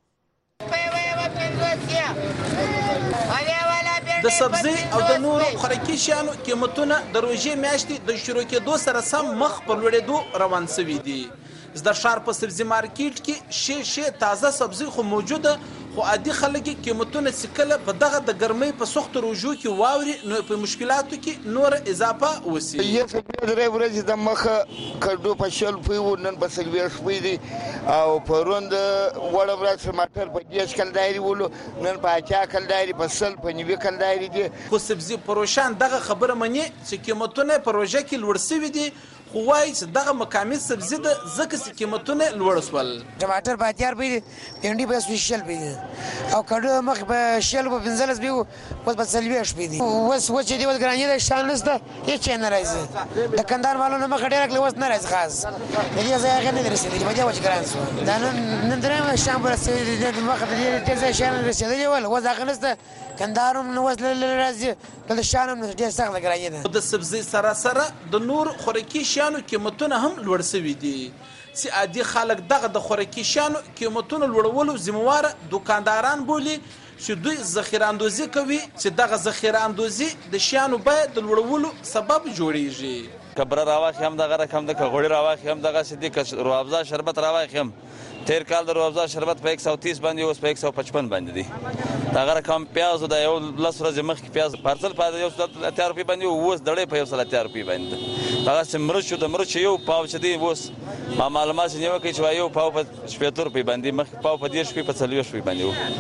د سبزی او د نورو خوراکي شیانو قیمتونه د روژې میاشتې د شروع کېدو سره سم مخ په لوړېدو روان شوي دي. زدرشار په سبزی مارکیټ کې شی شی تازه سبزی خو موجوده، خو عادي خلک قیمتونه سکله په دغه د ګرمۍ په سختو روژو کې واوري نو په مشکلاتو کې نور اضافه وسی. یې څه درې ورځې د مخه کډو په شل پوي نن په څلوېښت پوي دي او پروند وړم راځي ټماټر په دېرش کلداري ولو، نن په اتیا کلداري په سل په نوي کلداري دي. خو سبزی پروشان دغه خبره مني چې قیمتونه په روژه کې لوړ شوي دي، خو وایي چې دغه مقامي سبزي ده ځکه چې قیمتونه لوړ شول. ټماټر په اتیا روپۍ دي، پینډي په شل روپۍ دي او کډو مخ په شل په پنځلس روپۍ اوس په څلوېښت روپۍ دي. اوس وچې دي، اوس ګرانې ده، شان نشته، هېڅ شی نه راځي. د کندهار مالو نه مخه ډېره کړې اوس نه راځي خاص. د دې ځای هغه نه دي رسېدلي، په دې وجه ګران شو. دا نن درېیمه شام په رسېدلي مخه د دې ډېر ځای شیان رسېدلي ول، اوس هغه نشته. کندهار هم اوس راځي، د شان هم ډېر سخته ګرانې ده. د سبزي سره سره د نور خوراکي شیانو قیمتونه هم لوړ شوي دي چې عادي خلک دغه د خوراکي شیانو قیمتونو لوړولو ذمهواره دوکانداران بولي چې دوی ذخیره اندوزي کوي چې دغه ذخیره اندوزي د شیانو بیه د لوړولو سبب جوړیږي. کبره راواخي هم دغه رقم ده، که غوړي راواخي هم دغه سدي، که روابزه شربت راواخي هم. تیر کال د روابزه شربت په یک سو تیس باندې اوس په یک سو پچپن باندې دي. دغه رقم پیاز د یو لس ورځې مخکې پیاز پارسل په یو سل اتیا روپۍ باندې اوس دړۍ په یو سل اتیا روپۍ باندې ده. دغسې مرچ د مرچ یو پاو چې دی اوس ما معلومات چې نیوکې چې یو پاو په شپېته روپۍ باندې، مخکې پاو په دېرش روپۍ په څلوېښت روپۍ باندې و.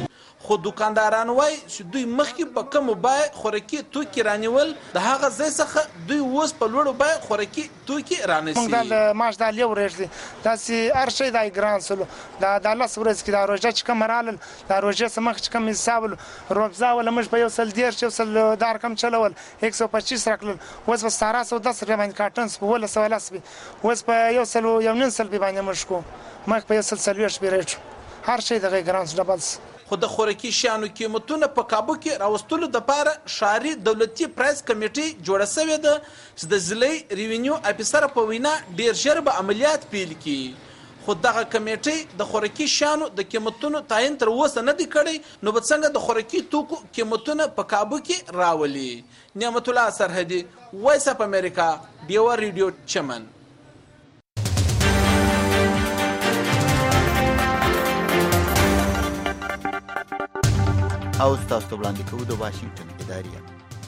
خو دکانداران وای چې دوی مخکې په کوم بای خوراکي توکي رانیول د هغه ځای څخه دوی اوس په لوړو بای خوراکي توکي رانیسي. موږ د ماش د لیو ورېږدي داسې هر شی د ګران سلو دا د لس ورځې کې د روژه چې کوم رالل د روژې څخه مخکې چې کوم حساب روبزا ولا موږ په یو سل دېرش یو سل دار کم چلول یک سو پچیس راکړل اوس په ستاره سو دس روپۍ باندې کارټن په ولس سو لس اوس په یو سل یو نیم سل باندې موږ کو مخ په یو سل څلوېښت بیرېټ هر شی دغه ګران سو ډبل خو د خوراکي شیانو قیمتونه په کابو کې راوستلو دپاره ښاري دولتي پرایس کمیټې جوړه سوې ده چې د ضلعي ریونیو افیسر په وینا ډېر ژر به عملیات پیل کړي خو دغه کمیټې د خوراکي شیانو د قیمتونو تعیین تر اوسه نه دی کړی نو به څنګه د خوراکي توکو قیمتونه په کابو کې راولي. نعمت الله سرحدي، وایس اف امریکا، ډیوا ریډیو چمن. او تاسو وړاندې کوو د واشنگټن اداریه.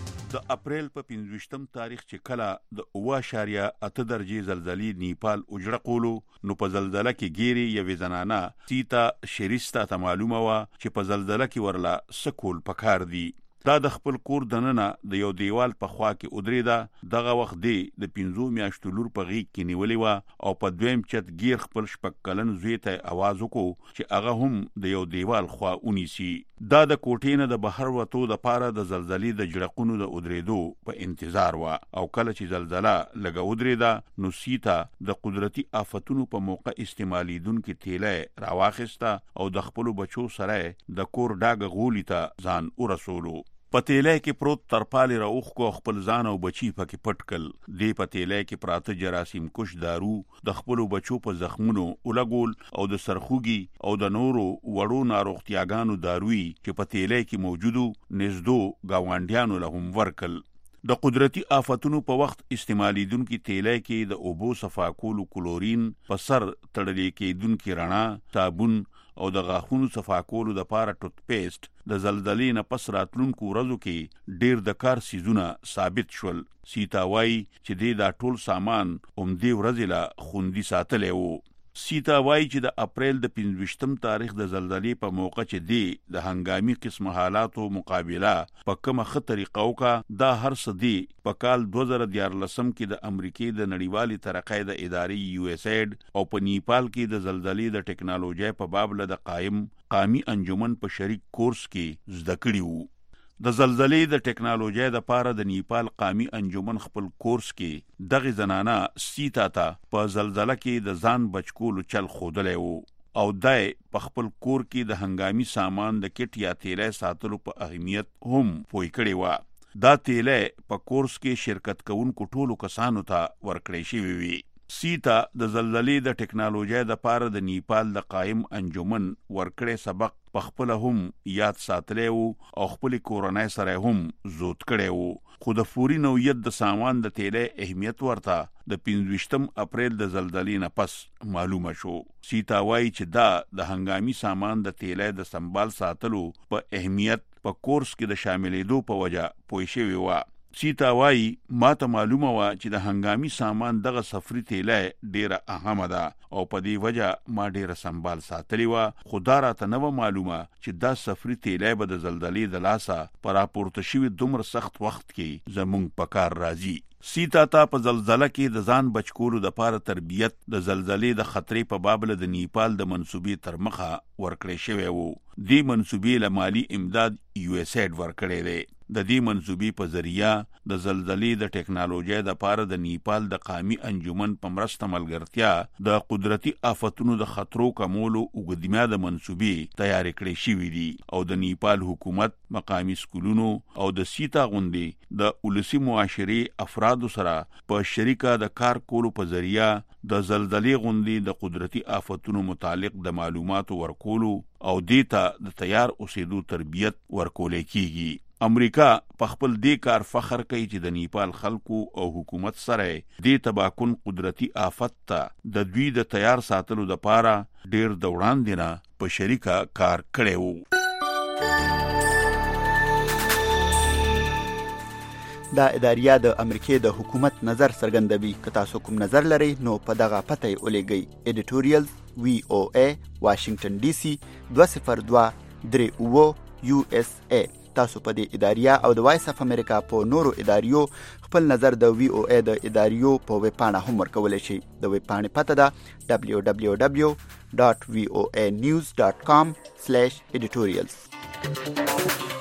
د اپریل په پنځویشتم تاریخ چې کله د اوه اعشاریه اته درجې زلزلې نیپال اجړه قولو نو په زلزله کې ګیري یوې زنانه سیتا شریستا ته معلومه وه چې په زلزله کې ورله څه کول پکار دي. دا د خپل کور دننه د یو دیوال په خوا کې ودرېده. دغه وخت دی د پنځو میاشتو لور په غېږ کې نیولې وه او په دویم چت ګیر خپل شپږ کلن زوی ته اواز وکړو چې هغه هم د یو دیوال خوا ونیسي. دا د کوټې نه د بهر وتو دپاره د زلزلې د جړقونو د ودرېدو په انتظار وه او کله چې زلزله لږه ودرېده نو سیتا د قدرتي آفتونو په موقع استعمالیدونکې تیلی راواخیسته او د خپلو بچو سره د کور ډاګه غولي ته ځان ورسولو. په تیلی کې پروت ترپالې راوښکو او خپل ځان او بچي پکې پټ کړل. دې په تیلی کې پراته جراثیم کش دارو د خپلو بچو په زخمونو ولګول او د سرخوږي او د نورو وړو ناروغتیاګانو داروي چې په تیلی کې موجودو نږدو ګاونډیانو له هم ورکړل. د قدرتي آفتونو په وخت استعمالیدونکي تیلی کې د اوبو صفا کولو کلورین، په سر تړلې کېدونکي رڼا، صابون او د غاښونو صفا کولو دپاره ټوت پیسټ د زلزلې نه پس راتلونکو ورځو کې ډېر د کار څیزونه ثابت شول. سیتا وایي چې دې دا ټول سامان همدې ورځې له خوندي ساتلی و. سیتا وایي چې د اپریل د پنځویشتم تاریخ د زلزلې په موقع چې دی د هنګامي قسم حالاتو مقابله په کومه ښه طریقه وکړه، دا هر څه دی په کال دوه زره دیارلسم کې د امریکې د نړیوالې ترقۍ د ادارې یو اس ایډ او په نیپال کې د زلزلې د ټکنالوژۍ په باب له د قایم قامي انجمن په شریک کورس کې زده کړي وو. د زلزلې د ټکنالوژۍ دپاره د نیپال قامي انجمن خپل کورس کې دغه زنانه سیتا ته په زلزله کې د ځان بچ کولو چل ښودلی و او دی په خپل کور کې د هنګامي سامان د کټ یا تیلی ساتلو په اهمیت هم پوه کړې وه. دا تیلی په کورس کې شرکت کوونکو ټولو کسانو ته ورکړی شوي وي. سیتا د زلزلې د ټکنالوژۍ دپاره د نیپال د قایم انجمن ورکړی سبق په خپله هم یاد ساتلی و او خپلې کورنۍ سره هم زود کړی و. خو د فوري نوعیت د سامان د تیلی اهمیت ورته د پنځویشتم اپریل د زلزلې نه پس معلومه شو. سیتا وایي چې دا د هنګامي سامان د تیلی د سنبال ساتلو په اهمیت په کورس کې د شاملېدو په وجه پوه شوې وه. سیتا وایي ما ته معلومه وه چې د هنګامي سامان دغه سفري تیلی ډیره اهمه ده او په دې وجه ما ډیره سنبال ساتلی وه، خو دا راته نه وه معلومه چې دا سفري تیلی به د زلزلې د لاسه په راپورته شوي دومره سخت وخت کې زموږ په کار راځي. سیتا ته په زلزله کې د ځان بچ کولو دپاره تربیت د زلزلې د خطرې په باب له د نیپال د منصوبې تر مخه ورکړی شوی و. دې منصوبې له مالي امداد یو اس ایډ ورکړی دی. د دې منصوبې په ذریعه د زلزلې د ټکنالوژۍ دپاره د نیپال د قامي انجمن په مرسته ملګرتیا د قدرتي آفتونو د خطرو کمولو اوږدمهاله منصوبې تیارې کړې شوي دي او د نیپال حکومت، مقامي سکولونو او د سیتا غوندې د ولسي معاشرې افرادو سره په شریکه د کار کولو په ذریعه د زلزلې غوندې د قدرتي آفتونو متعلق د معلوماتو ورکولو او دې ته د تیار اوسېدو تربیت ورکولی کیږي. امریکا په خپل دې کار فخر کوي چې د نیپال خلکو او حکومت سره دې تباکن قدرتي آفت ته د دوی د تیار ساتلو دپاره ډیر د وړاندې نه په شریکه کار کړی و. دا اداریه د امریکې د حکومت نظر څرګندوي. که تاسو کوم نظر لرئ نو په دغه پته یې ولیږئ. ایډیټوریال وی او ای واشنگټن ډي سي دوه صفر دوه درې اوه یو اس ای. تاسو په دې اداریه او د وایس اف امریکا په نورو اداریو خپل نظر د وی او ای د اداریو په ویب پاڼه هم ورکولی شئ. د ویب پاڼې پته ده دبلیو دبلیو دبلیو ډاټ وی او ای نیوز ډاټ کام سلیش ایډیټوریلز.